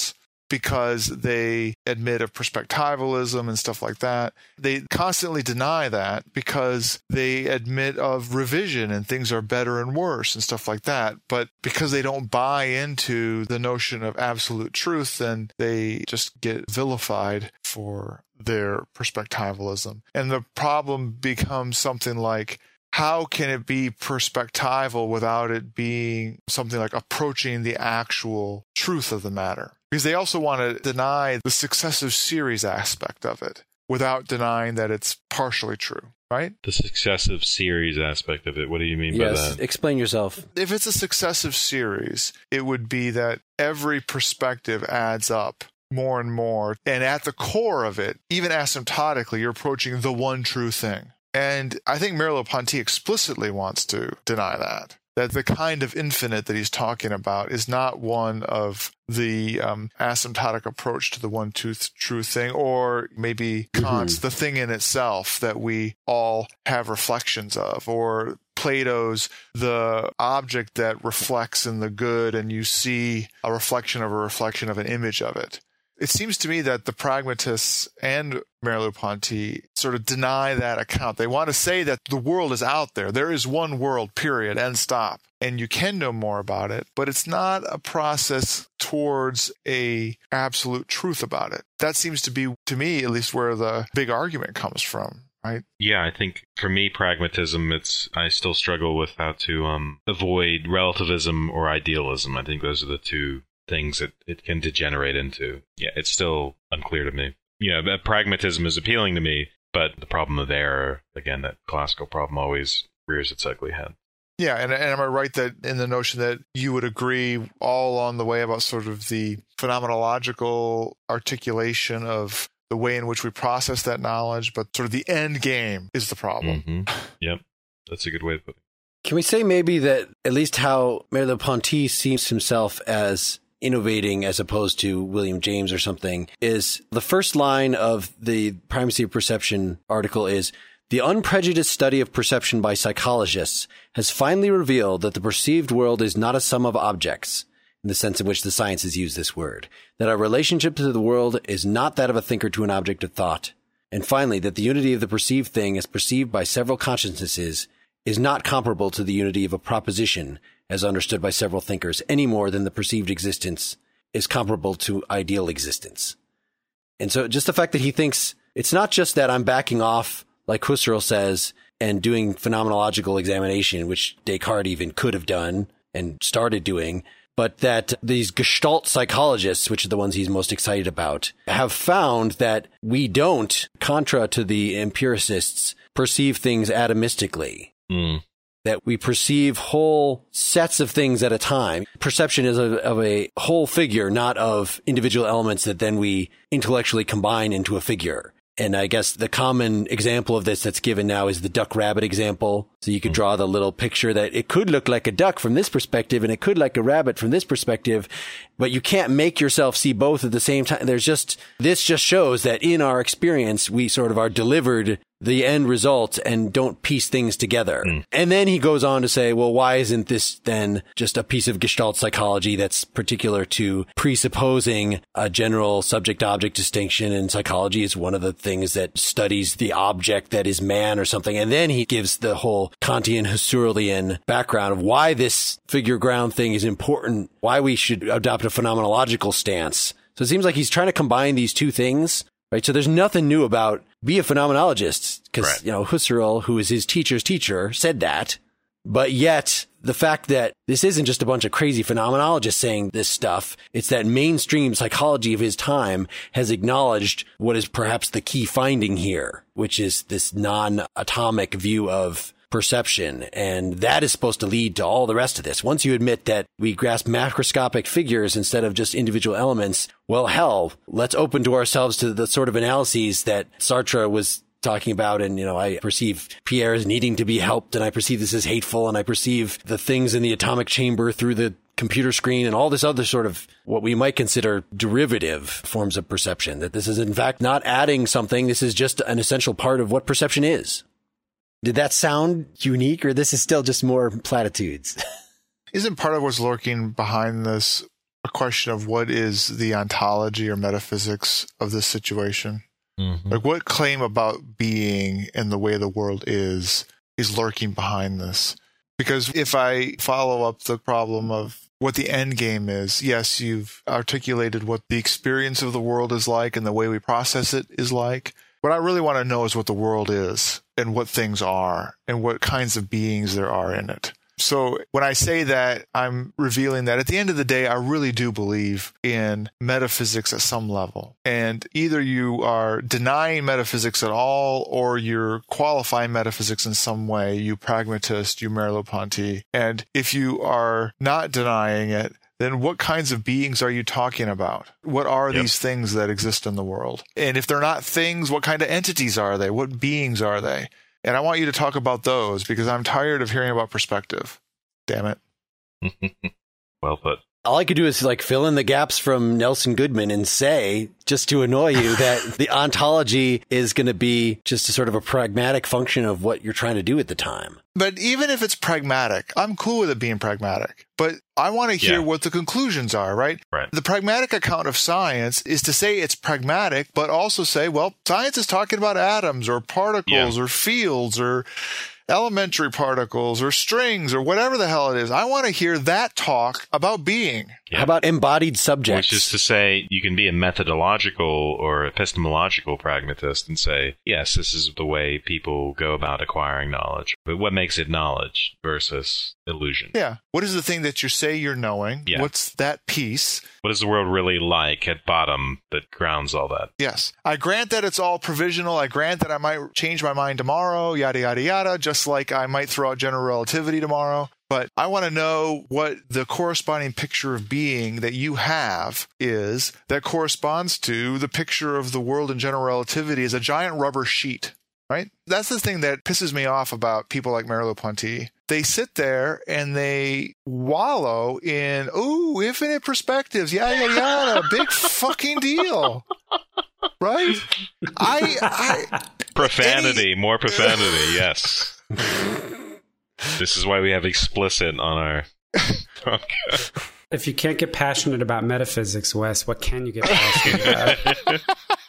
because they admit of perspectivalism and stuff like that. They constantly deny that because they admit of revision and things are better and worse and stuff like that. But because they don't buy into the notion of absolute truth, then they just get vilified for their perspectivalism. And the problem becomes something like, how can it be perspectival without it being something like approaching the actual truth of the matter? Because they also want to deny the successive series aspect of it without denying that it's partially true, right? The successive series aspect of it, what do you mean by that? Explain yourself. If it's a successive series, it would be that every perspective adds up more and more. And at the core of it, even asymptotically, you're approaching the one true thing. And I think Merleau-Ponty explicitly wants to deny that the kind of infinite that he's talking about is not one of the asymptotic approach to the one true thing, or maybe Kant's the thing in itself that we all have reflections of, or Plato's the object that reflects in the good and you see a reflection of an image of it. It seems to me that the pragmatists and Merleau-Ponty sort of deny that account. They want to say that the world is out there. There is one world, period, end stop. And you can know more about it, but it's not a process towards a absolute truth about it. That seems to be, to me, at least where the big argument comes from. Right? Yeah, I think for me, pragmatism, I still struggle with how to avoid relativism or idealism. I think those are the two things that it can degenerate into. Yeah, it's still unclear to me. Yeah, pragmatism is appealing to me, but the problem of error, again, that classical problem always rears its ugly head. Yeah, and am I right that in the notion that you would agree all along the way about sort of the phenomenological articulation of the way in which we process that knowledge, but sort of the end game is the problem? Mm-hmm. Yep, that's a good way to put it. Can we say maybe that at least how Merleau-Ponty sees himself as innovating as opposed to William James or something is the first line of the Primacy of Perception article is, "The unprejudiced study of perception by psychologists has finally revealed that the perceived world is not a sum of objects, in the sense in which the sciences use this word, that our relationship to the world is not that of a thinker to an object of thought, and finally that the unity of the perceived thing as perceived by several consciousnesses is not comparable to the unity of a proposition as understood by several thinkers any more than the perceived existence is comparable to ideal existence." And so just the fact that he thinks it's not just that I'm backing off, like Husserl says, and doing phenomenological examination, which Descartes even could have done and started doing, but that these Gestalt psychologists, which are the ones he's most excited about, have found that we don't, contra to the empiricists, perceive things atomistically. That we perceive whole sets of things at a time. Perception is of a whole figure, not of individual elements that then we intellectually combine into a figure. And I guess the common example of this that's given now is the duck-rabbit example. So you could draw the little picture that it could look like a duck from this perspective and it could like a rabbit from this perspective, but you can't make yourself see both at the same time. This just shows that in our experience, we sort of are delivered the end result and don't piece things together. And then he goes on to say, well, why isn't this then just a piece of Gestalt psychology that's particular to presupposing a general subject-object distinction? And psychology is one of the things that studies the object that is man or something. And then he gives the whole Kantian Husserlian background of why this figure ground thing is important, why we should adopt a phenomenological stance. So it seems like he's trying to combine these two things. Right. So there's nothing new about be a phenomenologist because, Husserl, who is his teacher's teacher, said that. But yet the fact that this isn't just a bunch of crazy phenomenologists saying this stuff, it's that mainstream psychology of his time has acknowledged what is perhaps the key finding here, which is this non-atomic view of perception. And that is supposed to lead to all the rest of this. Once you admit that we grasp macroscopic figures instead of just individual elements, well, hell, let's open to ourselves to the sort of analyses that Sartre was talking about. And, I perceive Pierre as needing to be helped, and I perceive this as hateful, and I perceive the things in the atomic chamber through the computer screen and all this other sort of what we might consider derivative forms of perception, that this is in fact not adding something. This is just an essential part of what perception is. Did that sound unique, or this is still just more platitudes? Isn't part of what's lurking behind this a question of what is the ontology or metaphysics of this situation. Mm-hmm. Like, what claim about being and the way the world is lurking behind this? Because if I follow up the problem of what the end game is, yes, you've articulated what the experience of the world is like and the way we process it is like. What I really want to know is what the world is and what things are and what kinds of beings there are in it. So when I say that, I'm revealing that at the end of the day, I really do believe in metaphysics at some level. And either you are denying metaphysics at all, or you're qualifying metaphysics in some way, you pragmatist, you Merleau-Ponty. And if you are not denying it, then what kinds of beings are you talking about? What are these things that exist in the world? And if they're not things, what kind of entities are they? What beings are they? And I want you to talk about those because I'm tired of hearing about perspective. Damn it. Well put. All I could do is like fill in the gaps from Nelson Goodman and say, just to annoy you, that the ontology is going to be just a sort of a pragmatic function of what you're trying to do at the time. But even if it's pragmatic, I'm cool with it being pragmatic. But I want to hear what the conclusions are, right? Right. The pragmatic account of science is to say it's pragmatic, but also say, well, science is talking about atoms or particles or fields or elementary particles or strings or whatever the hell it is. I want to hear that talk about being. How about embodied subjects? Which is to say, you can be a methodological or epistemological pragmatist and say, yes, this is the way people go about acquiring knowledge. But what makes it knowledge versus illusion? Yeah. What is the thing that you say you're knowing? Yeah. What's that piece? What is the world really like at bottom that grounds all that? Yes. I grant that it's all provisional. I grant that I might change my mind tomorrow, yada, yada, yada, just like I might throw out general relativity tomorrow. But I want to know what the corresponding picture of being that you have is that corresponds to the picture of the world in general relativity as a giant rubber sheet, right? That's the thing that pisses me off about people like Merleau-Ponty. They sit there and they wallow in, ooh, infinite perspectives, yada, yada, yada, big fucking deal. Right? Profanity, more profanity, yes. This is why we have explicit on our podcast. If you can't get passionate about metaphysics, Wes, what can you get passionate about?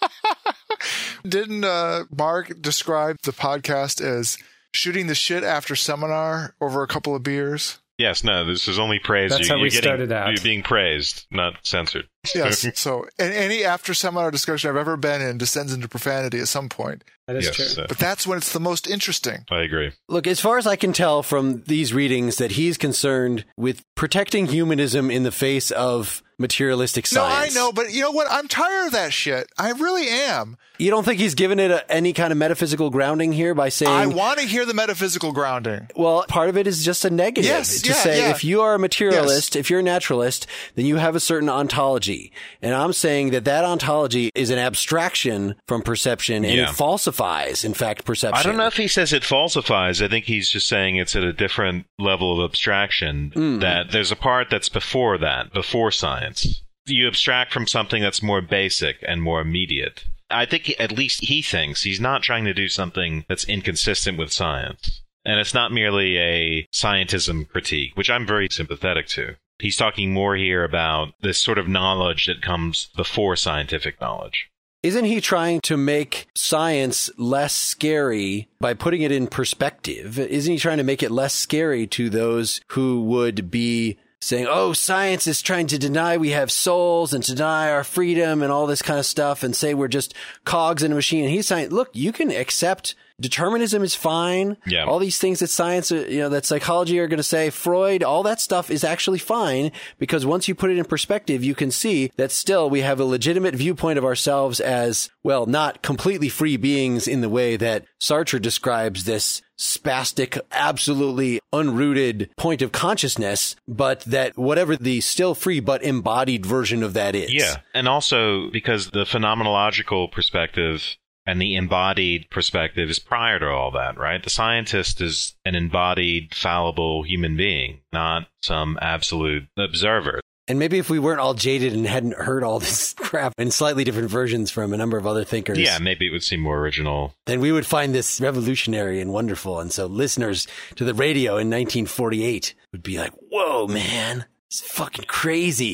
Didn't Mark describe the podcast as shooting the shit after seminar over a couple of beers? Yes, no, this is only praise. That's how we started out. You're being praised, not censored. Yes, so any after seminar discussion I've ever been in descends into profanity at some point. That is true. But that's when it's the most interesting. I agree. Look, as far as I can tell from these readings, that he's concerned with protecting humanism in the face of materialistic science. No, I know, but you know what? I'm tired of that shit. I really am. You don't think he's given it any kind of metaphysical grounding here by saying... I want to hear the metaphysical grounding. Well, part of it is just a negative. Yes, to say if you are a materialist, if you're a naturalist, then you have a certain ontology. And I'm saying that ontology is an abstraction from perception, and it falsifies, in fact, perception. I don't know if he says it falsifies. I think he's just saying it's at a different level of abstraction, that there's a part that's before that, before science. You abstract from something that's more basic and more immediate. I think at least he thinks he's not trying to do something that's inconsistent with science. And it's not merely a scientism critique, which I'm very sympathetic to. He's talking more here about this sort of knowledge that comes before scientific knowledge. Isn't he trying to make science less scary by putting it in perspective? Isn't he trying to make it less scary to those who would be saying, oh, science is trying to deny we have souls and to deny our freedom and all this kind of stuff and say we're just cogs in a machine? And he's saying, look, you can accept determinism is fine. Yeah. All these things that science, that psychology are going to say, Freud, all that stuff is actually fine, because once you put it in perspective, you can see that still we have a legitimate viewpoint of ourselves as, well, not completely free beings in the way that Sartre describes this spastic, absolutely unrooted point of consciousness, but that whatever the still free but embodied version of that is. Yeah. And also because the phenomenological perspective and the embodied perspective is prior to all that, right? The scientist is an embodied, fallible human being, not some absolute observer. And maybe if we weren't all jaded and hadn't heard all this crap in slightly different versions from a number of other thinkers. Yeah, maybe it would seem more original. Then we would find this revolutionary and wonderful. And so listeners to the radio in 1948 would be like, whoa, man, it's fucking crazy.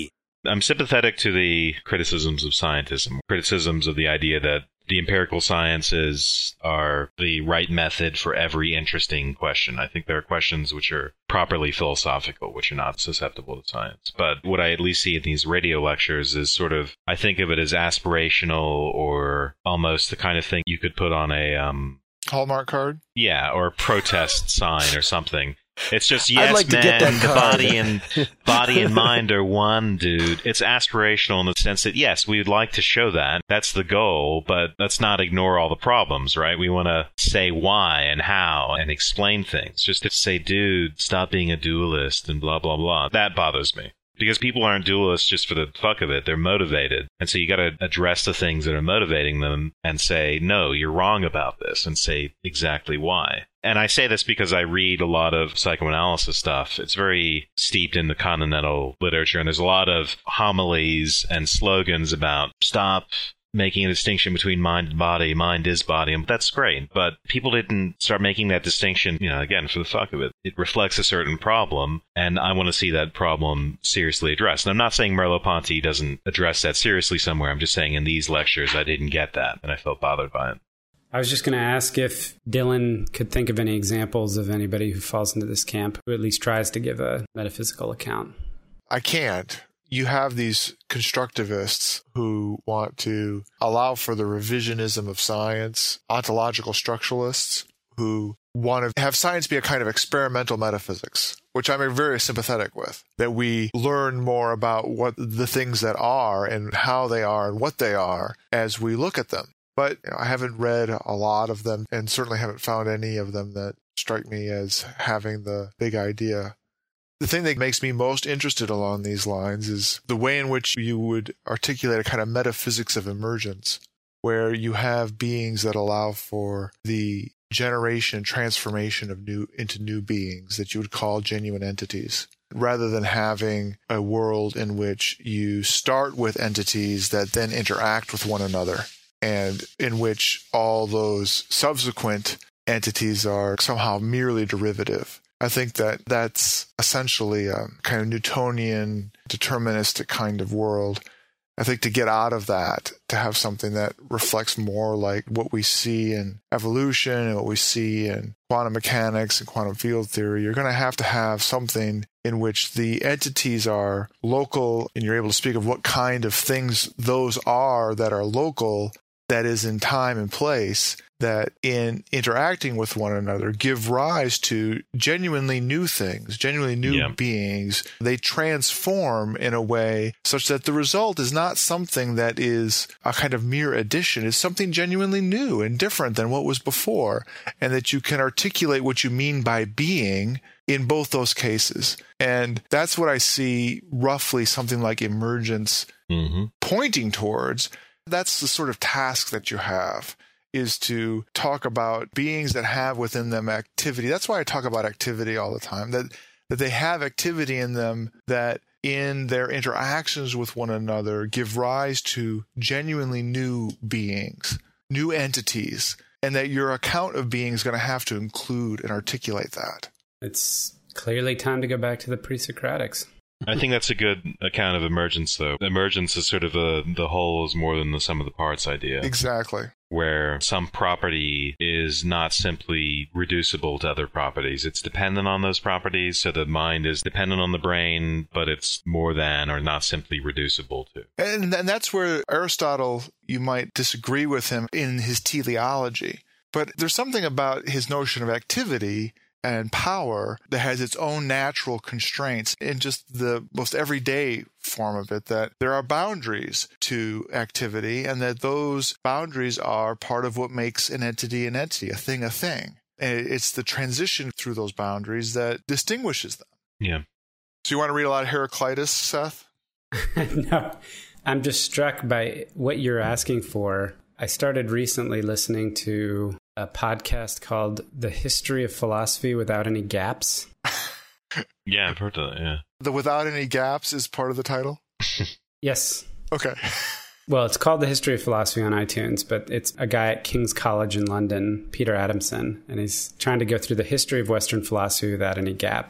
I'm sympathetic to the criticisms of scientism, criticisms of the idea that the empirical sciences are the right method for every interesting question. I think there are questions which are properly philosophical, which are not susceptible to science. But what I at least see in these radio lectures is sort of, I think of it as aspirational, or almost the kind of thing you could put on a Hallmark card? Yeah, or a protest sign or something. It's just, yes, I'd like to get that card. the body and mind are one, dude. It's aspirational in the sense that, yes, we would like to show that. That's the goal, but let's not ignore all the problems, right? We want to say why and how and explain things. Just to say, dude, stop being a dualist and blah, blah, blah. That bothers me. Because people aren't dualists just for the fuck of it. They're motivated. And so you got to address the things that are motivating them and say, no, you're wrong about this, and say exactly why. And I say this because I read a lot of psychoanalysis stuff. It's very steeped in the continental literature, and there's a lot of homilies and slogans about stop making a distinction between mind and body. Mind is body, and that's great. But people didn't start making that distinction, again, for the fuck of it. It reflects a certain problem, and I want to see that problem seriously addressed. And I'm not saying Merleau-Ponty doesn't address that seriously somewhere. I'm just saying in these lectures, I didn't get that, and I felt bothered by it. I was just going to ask if Dylan could think of any examples of anybody who falls into this camp, who at least tries to give a metaphysical account. I can't. You have these constructivists who want to allow for the revisionism of science, ontological structuralists who want to have science be a kind of experimental metaphysics, which I'm very sympathetic with, that we learn more about what the things that are and how they are and what they are as we look at them. But I haven't read a lot of them, and certainly haven't found any of them that strike me as having the big idea. The thing that makes me most interested along these lines is the way in which you would articulate a kind of metaphysics of emergence, where you have beings that allow for the generation and transformation of into new beings that you would call genuine entities, rather than having a world in which you start with entities that then interact with one another, and in which all those subsequent entities are somehow merely derivative. I think that that's essentially a kind of Newtonian, deterministic kind of world. I think to get out of that, to have something that reflects more like what we see in evolution and what we see in quantum mechanics and quantum field theory, you're going to have something in which the entities are local, and you're able to speak of what kind of things those are that are local, that is in time and place, that in interacting with one another give rise to genuinely new things, genuinely new beings. They transform in a way such that the result is not something that is a kind of mere addition. It's something genuinely new and different than what was before, and that you can articulate what you mean by being in both those cases. And that's what I see roughly something like emergence pointing towards. That's the sort of task that you have, is to talk about beings that have within them activity. That's why I talk about activity all the time, that they have activity in them that in their interactions with one another give rise to genuinely new beings, new entities, and that your account of being is going to have to include and articulate that. It's clearly time to go back to the pre-Socratics. I think that's a good account of emergence, though. Emergence is sort of the whole is more than the sum of the parts idea. Exactly. Where some property is not simply reducible to other properties. It's dependent on those properties, so the mind is dependent on the brain, but it's more than or not simply reducible to. And that's where Aristotle, you might disagree with him in his teleology. But there's something about his notion of activity and power that has its own natural constraints in just the most everyday form of it, that there are boundaries to activity, and that those boundaries are part of what makes an entity, a thing, a thing. And it's the transition through those boundaries that distinguishes them. Yeah. So you want to read a lot of Heraclitus, Seth? No, I'm just struck by what you're asking for. I started recently listening to a podcast called The History of Philosophy Without Any Gaps. Yeah, I've heard that, yeah. The Without Any Gaps is part of the title? Yes. Okay. Well, it's called The History of Philosophy on iTunes, but it's a guy at King's College in London, Peter Adamson, and he's trying to go through the history of Western philosophy without any gaps.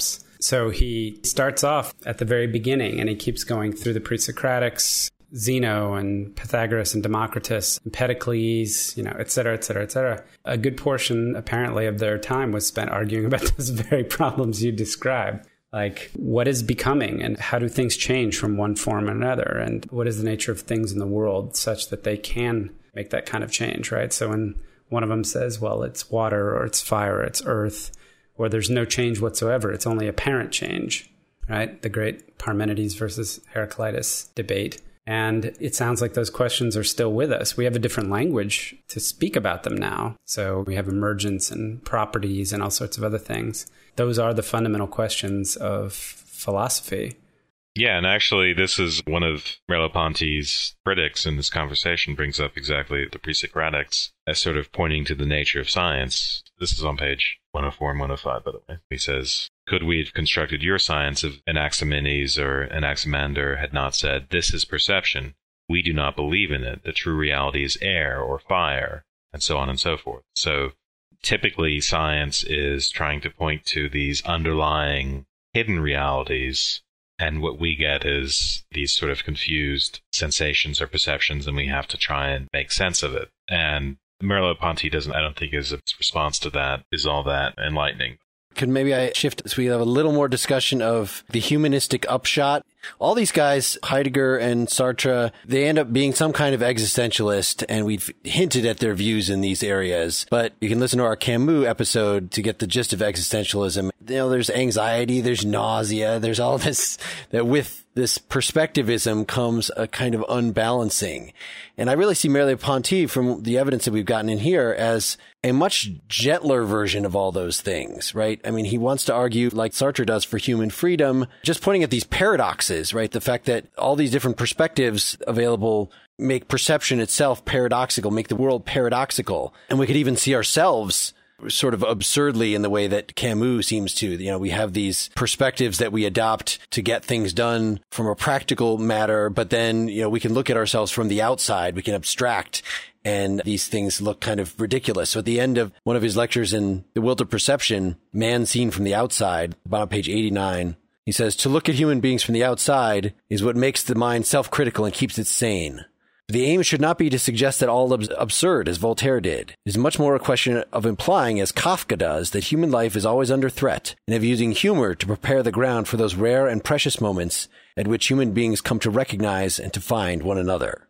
So he starts off at the very beginning and he keeps going through the pre-Socratics, Zeno and Pythagoras and Democritus, Empedocles, et cetera, et cetera, et cetera. A good portion, apparently, of their time was spent arguing about those very problems you described. Like, what is becoming and how do things change from one form or another? And what is the nature of things in the world such that they can make that kind of change, right? So when one of them says, well, it's water or it's fire or it's earth, or there's no change whatsoever, it's only apparent change, right? The great Parmenides versus Heraclitus debate. And it sounds like those questions are still with us. We have a different language to speak about them now. So we have emergence and properties and all sorts of other things. Those are the fundamental questions of philosophy. Yeah, and actually this is one of Merleau-Ponty's critics in this conversation brings up exactly the pre-Socratics as sort of pointing to the nature of science. This is on page 104 and 105, by the way. He says, could we have constructed your science if Anaximenes or Anaximander had not said, this is perception, we do not believe in it, the true reality is air or fire, and so on and so forth. So typically science is trying to point to these underlying hidden realities, and what we get is these sort of confused sensations or perceptions, and we have to try and make sense of it. And Merleau-Ponty I don't think his response to that is all that enlightening. Could maybe I shift so we have a little more discussion of the humanistic upshot? All these guys, Heidegger and Sartre, they end up being some kind of existentialist, and we've hinted at their views in these areas. But you can listen to our Camus episode to get the gist of existentialism. There's anxiety, there's nausea, there's all this, that with this perspectivism comes a kind of unbalancing. And I really see Merleau-Ponty, from the evidence that we've gotten in here, as a much gentler version of all those things, right? I mean, he wants to argue, like Sartre does, for human freedom, just pointing at these paradoxes, right? The fact that all these different perspectives available make perception itself paradoxical, make the world paradoxical. And we could even see ourselves sort of absurdly in the way that Camus seems to. We have these perspectives that we adopt to get things done from a practical matter, but then, we can look at ourselves from the outside, we can abstract, and these things look kind of ridiculous. So at the end of one of his lectures in The Will to Perception, Man Seen from the Outside, about page 89, he says, to look at human beings from the outside is what makes the mind self-critical and keeps it sane. The aim should not be to suggest that all is absurd, as Voltaire did. It is much more a question of implying, as Kafka does, that human life is always under threat, and of using humor to prepare the ground for those rare and precious moments at which human beings come to recognize and to find one another.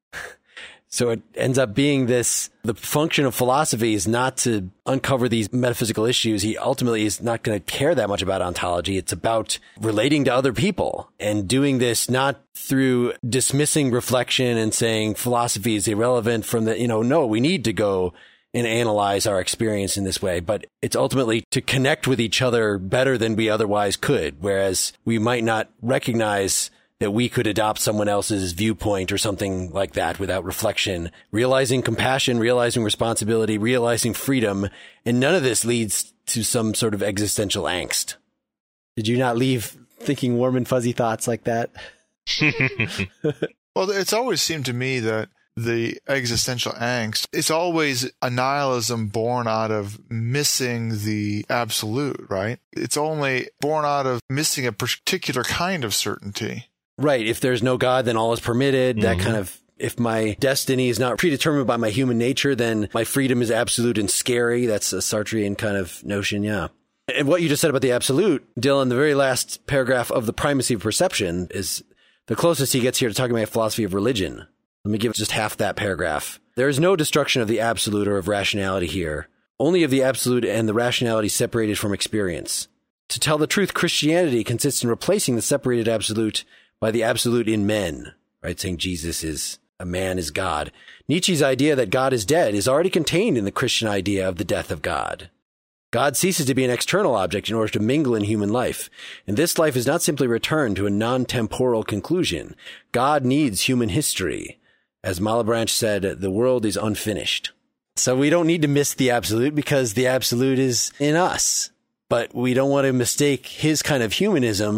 So it ends up being this, the function of philosophy is not to uncover these metaphysical issues. He ultimately is not going to care that much about ontology. It's about relating to other people and doing this not through dismissing reflection and saying philosophy is irrelevant from the, no, we need to go and analyze our experience in this way, but it's ultimately to connect with each other better than we otherwise could, whereas we might not recognize that we could adopt someone else's viewpoint or something like that without reflection, realizing compassion, realizing responsibility, realizing freedom. And none of this leads to some sort of existential angst. Did you not leave thinking warm and fuzzy thoughts like that? Well, it's always seemed to me that the existential angst, it's always a nihilism born out of missing the absolute, right? It's only born out of missing a particular kind of certainty. Right. If there's no God, then all is permitted. That kind of, if my destiny is not predetermined by my human nature, then my freedom is absolute and scary. That's a Sartrean kind of notion. Yeah. And what you just said about the absolute, Dylan, the very last paragraph of the primacy of perception is the closest he gets here to talking about philosophy of religion. Let me give just half that paragraph. There is no destruction of the absolute or of rationality here, only of the absolute and the rationality separated from experience. To tell the truth, Christianity consists in replacing the separated absolute by the absolute in men, right? Saying Jesus is a man is God. Nietzsche's idea that God is dead is already contained in the Christian idea of the death of God. God ceases to be an external object in order to mingle in human life. And this life is not simply returned to a non-temporal conclusion. God needs human history. As Malebranche said, the world is unfinished. So we don't need to miss the absolute because the absolute is in us. But we don't want to mistake his kind of humanism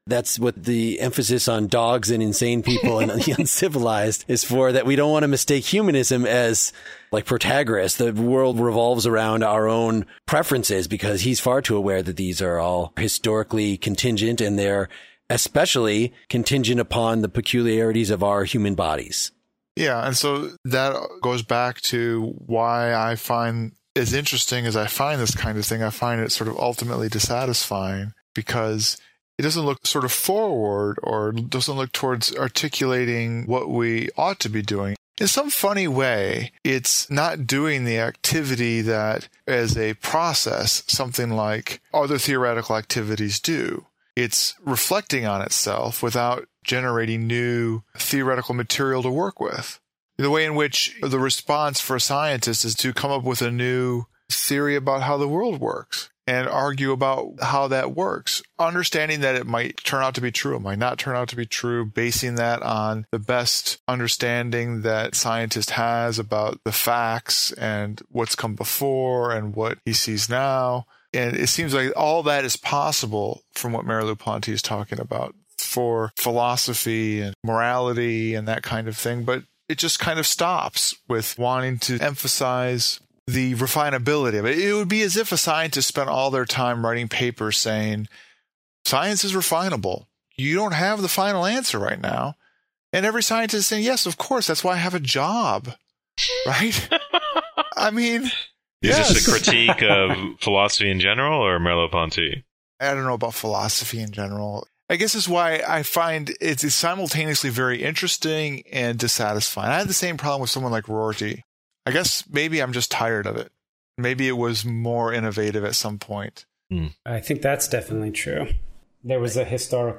That's what the emphasis on dogs and insane people and the uncivilized is for, that we don't want to mistake humanism as like Protagoras. The world revolves around our own preferences, because he's far too aware that these are all historically contingent, and they're especially contingent upon the peculiarities of our human bodies. Yeah, and so that goes back to why I find, as interesting as I find this kind of thing, I find it sort of ultimately dissatisfying, because it doesn't look sort of forward, or doesn't look towards articulating what we ought to be doing. In some funny way, it's not doing the activity that, as a process, something like other theoretical activities do. It's reflecting on itself without generating new theoretical material to work with. The way in which the response for a scientist is to come up with a new theory about how the world works and argue about how that works, understanding that it might turn out to be true, it might not turn out to be true, basing that on the best understanding that scientist has about the facts and what's come before and what he sees now. And it seems like all that is possible from what Merleau-Ponty is talking about for philosophy and morality and that kind of thing. But it just kind of stops with wanting to emphasize the refinability of it. It would be as if a scientist spent all their time writing papers saying, science is refinable. You don't have the final answer right now. And every scientist is saying, yes, of course, that's why I have a job. Right? I mean... Is this a critique of philosophy in general, or Merleau-Ponty? I don't know about philosophy in general. I guess it's why I find it's simultaneously very interesting and dissatisfying. I had the same problem with someone like Rorty. I guess maybe I'm just tired of it. Maybe it was more innovative at some point. I think that's definitely true. There was a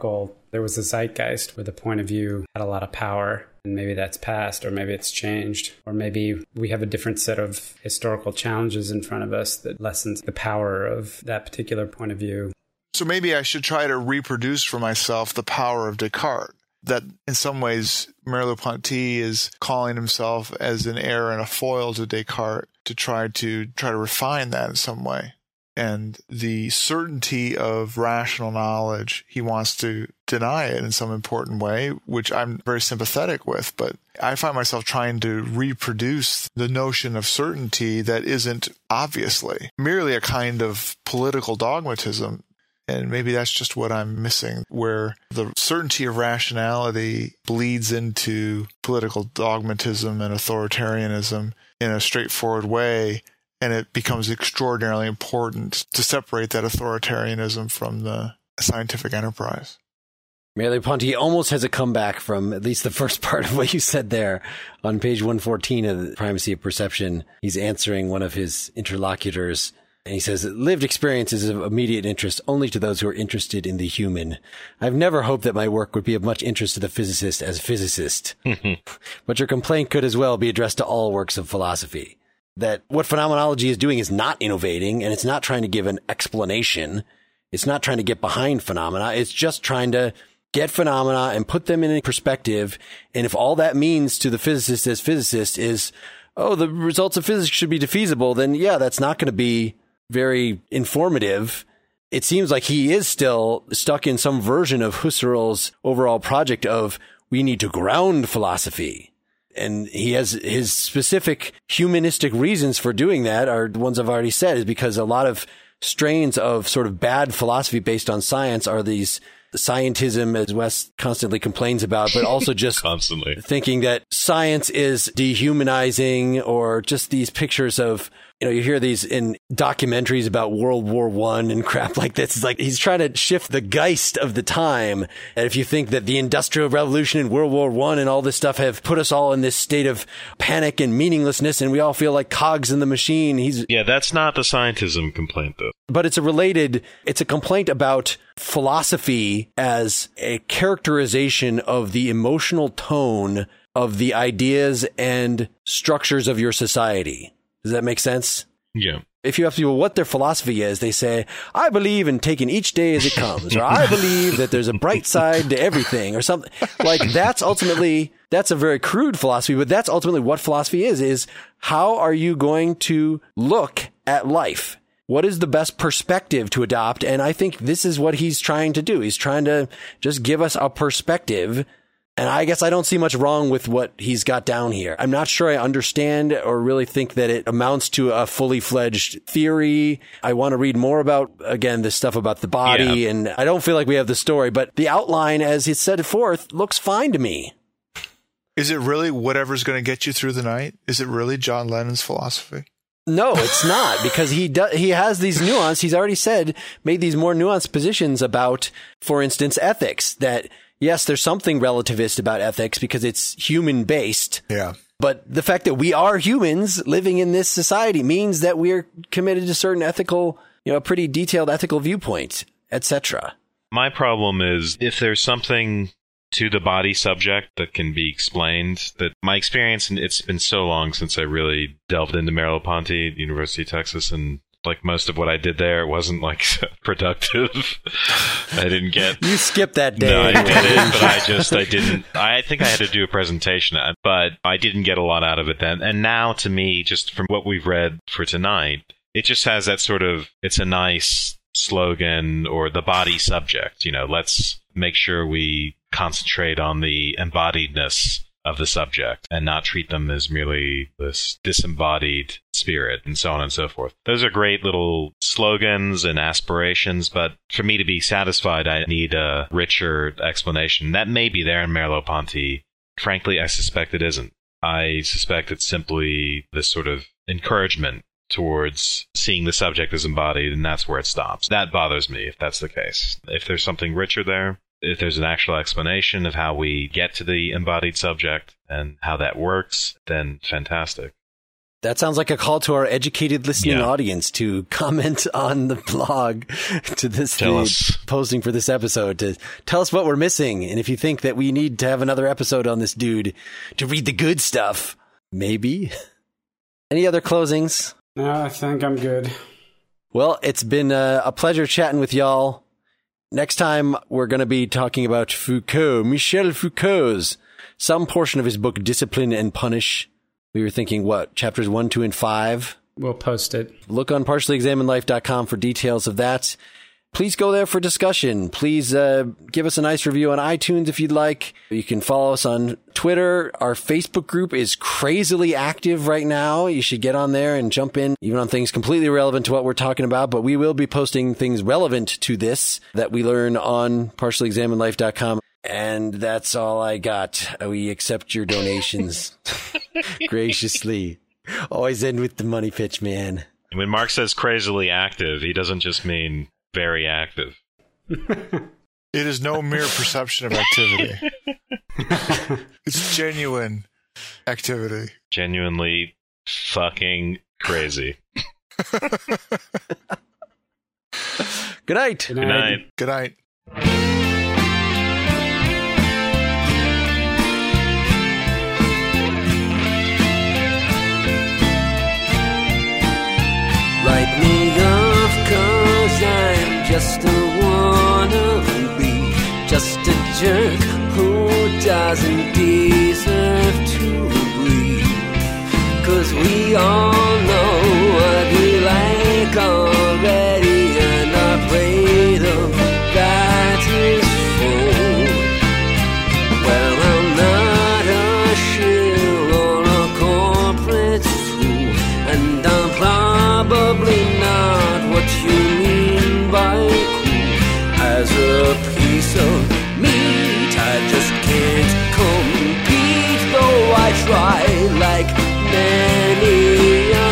zeitgeist where the point of view had a lot of power, and maybe that's past, or maybe it's changed, or maybe we have a different set of historical challenges in front of us that lessens the power of that particular point of view. So maybe I should try to reproduce for myself the power of Descartes, that in some ways Merleau-Ponty is calling himself as an heir and a foil to Descartes to try to refine that in some way. And the certainty of rational knowledge, he wants to deny it in some important way, which I'm very sympathetic with. But I find myself trying to reproduce the notion of certainty that isn't obviously merely a kind of political dogmatism. And maybe that's just what I'm missing, where the certainty of rationality bleeds into political dogmatism and authoritarianism in a straightforward way. And it becomes extraordinarily important to separate that authoritarianism from the scientific enterprise. Merleau-Ponty almost has a comeback from at least the first part of what you said there. On page 114 of The Primacy of Perception, he's answering one of his interlocutors, and he says, lived experience is of immediate interest only to those who are interested in the human. I've never hoped that my work would be of much interest to the physicist as physicist. But your complaint could as well be addressed to all works of philosophy. That what phenomenology is doing is not innovating, and it's not trying to give an explanation. It's not trying to get behind phenomena. It's just trying to get phenomena and put them in a perspective. And if all that means to the physicist as physicist is, oh, the results of physics should be defeasible, then yeah, that's not going to be very informative. It seems like he is still stuck in some version of Husserl's overall project of we need to ground philosophy. And he has his specific humanistic reasons for doing that are the ones I've already said, is because a lot of strains of sort of bad philosophy based on science are these scientism, as Wes constantly complains about, but also just constantly thinking that science is dehumanizing, or just these pictures of, you know, you hear these in documentaries about World War I and crap like this. It's like he's trying to shift the geist of the time. And if you think that the Industrial Revolution and World War I and all this stuff have put us all in this state of panic and meaninglessness, and we all feel like cogs in the machine, Yeah, that's not the scientism complaint, though. But it's a complaint about philosophy as a characterization of the emotional tone of the ideas and structures of your society. Does that make sense? Yeah. If you ask people what their philosophy is, they say, I believe in taking each day as it comes, or I believe that there's a bright side to everything, or something. Like, that's a very crude philosophy, but that's ultimately what philosophy is how are you going to look at life? what is the best perspective to adopt? And I think this is what he's trying to do. He's trying to just give us a perspective. And I guess I don't see much wrong with what he's got down here. I'm not sure I understand or really think that it amounts to a fully fledged theory. I want to read more about, again, this stuff about the body. And I don't feel like we have the story, but the outline as it's set forth looks fine to me. Is it really whatever's going to get you through the night? Is it really John Lennon's philosophy? No, it's not, because he has these nuance. He's already made these more nuanced positions about, for instance, ethics, that yes, there's something relativist about ethics because it's human based. Yeah. But the fact that we are humans living in this society means that we're committed to certain ethical, pretty detailed ethical viewpoints, etc. My problem is if there's something to the body subject that can be explained, that my experience, and it's been so long since I really delved into Merleau-Ponty at University of Texas, and like most of what I did there, it wasn't like productive. I didn't get... You skipped that day. No, I didn't get it, but I didn't... I think I had to do a presentation, but I didn't get a lot out of it then. And now, to me, just from what we've read for tonight, it just has that sort of, it's a nice slogan, or the body subject. Let's make sure we concentrate on the embodiedness of the subject and not treat them as merely this disembodied spirit, and so on and so forth. Those are great little slogans and aspirations, but for me to be satisfied, I need a richer explanation. That may be there in Merleau-Ponty. Frankly, I suspect it isn't. I suspect it's simply this sort of encouragement towards seeing the subject as embodied, and that's where it stops. That bothers me if that's the case. If there's something richer there, if there's an actual explanation of how we get to the embodied subject and how that works, then fantastic. That sounds like a call to our educated listening audience to comment on the blog to this posting for this episode, to tell us what we're missing. And if you think that we need to have another episode on this dude to read the good stuff, maybe. Any other closings? No, I think I'm good. Well, it's been a pleasure chatting with y'all. Next time, we're going to be talking about Michel Foucault's, some portion of his book, Discipline and Punish. We were thinking, chapters 1, 2, and 5? We'll post it. Look on partiallyexaminedlife.com for details of that. Please go there for discussion. Please give us a nice review on iTunes if you'd like. You can follow us on Twitter. Our Facebook group is crazily active right now. You should get on there and jump in, even on things completely irrelevant to what we're talking about. But we will be posting things relevant to this that we learn on partiallyexaminedlife.com. And that's all I got. We accept your donations graciously. Always end with the money pitch, man. When Mark says crazily active, he doesn't just mean very active. It is no mere perception of activity. It's genuine activity. Genuinely fucking crazy. Good night. Good night. Good night. Write me off, 'cause I'm just a wannabe, just a jerk who doesn't deserve to breathe. 'Cause we all know what we like already, and our plate of that is full. Well, I'm not a shill or a corporate fool, and I'm probably not what you mean by cool. As a piece of meat, I just can't compete, though I try like many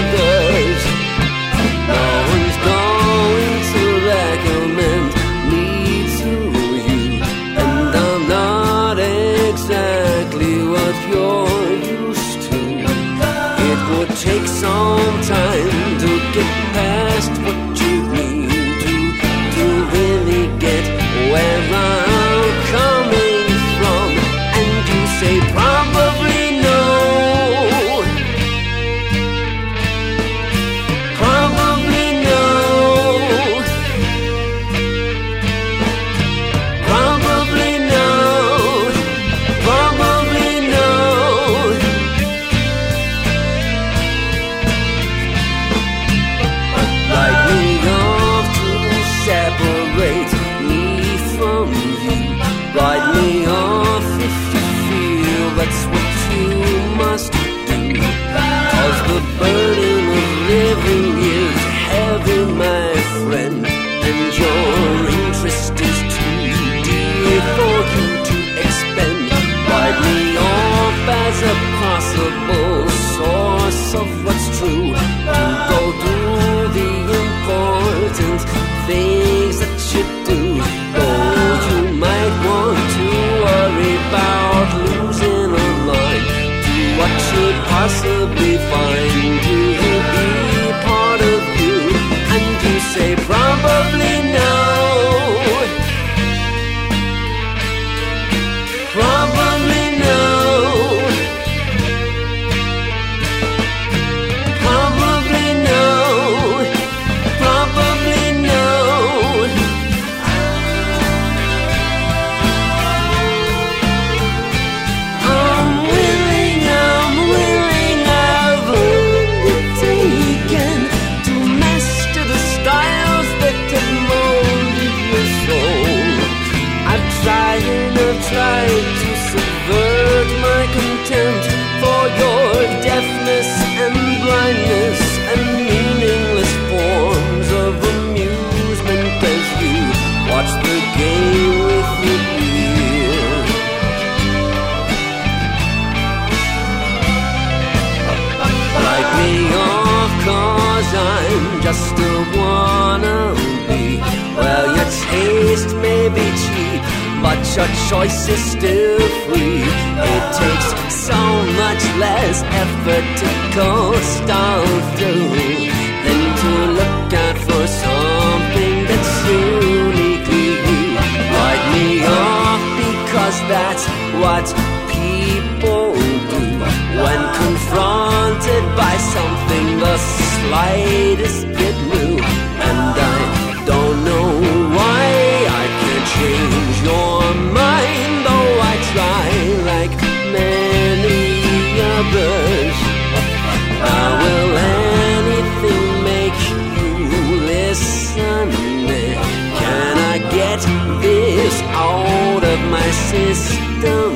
just a wannabe. Well, your taste may be cheap, but your choice is still free. It takes so much less effort to coast on through than to look out for something that's uniquely you. Write me off because that's what people do when confronted by something the slightest bit new. And I don't know why I can't change your mind, though I try like many others. How will anything make you listen? Can I get this out of my system?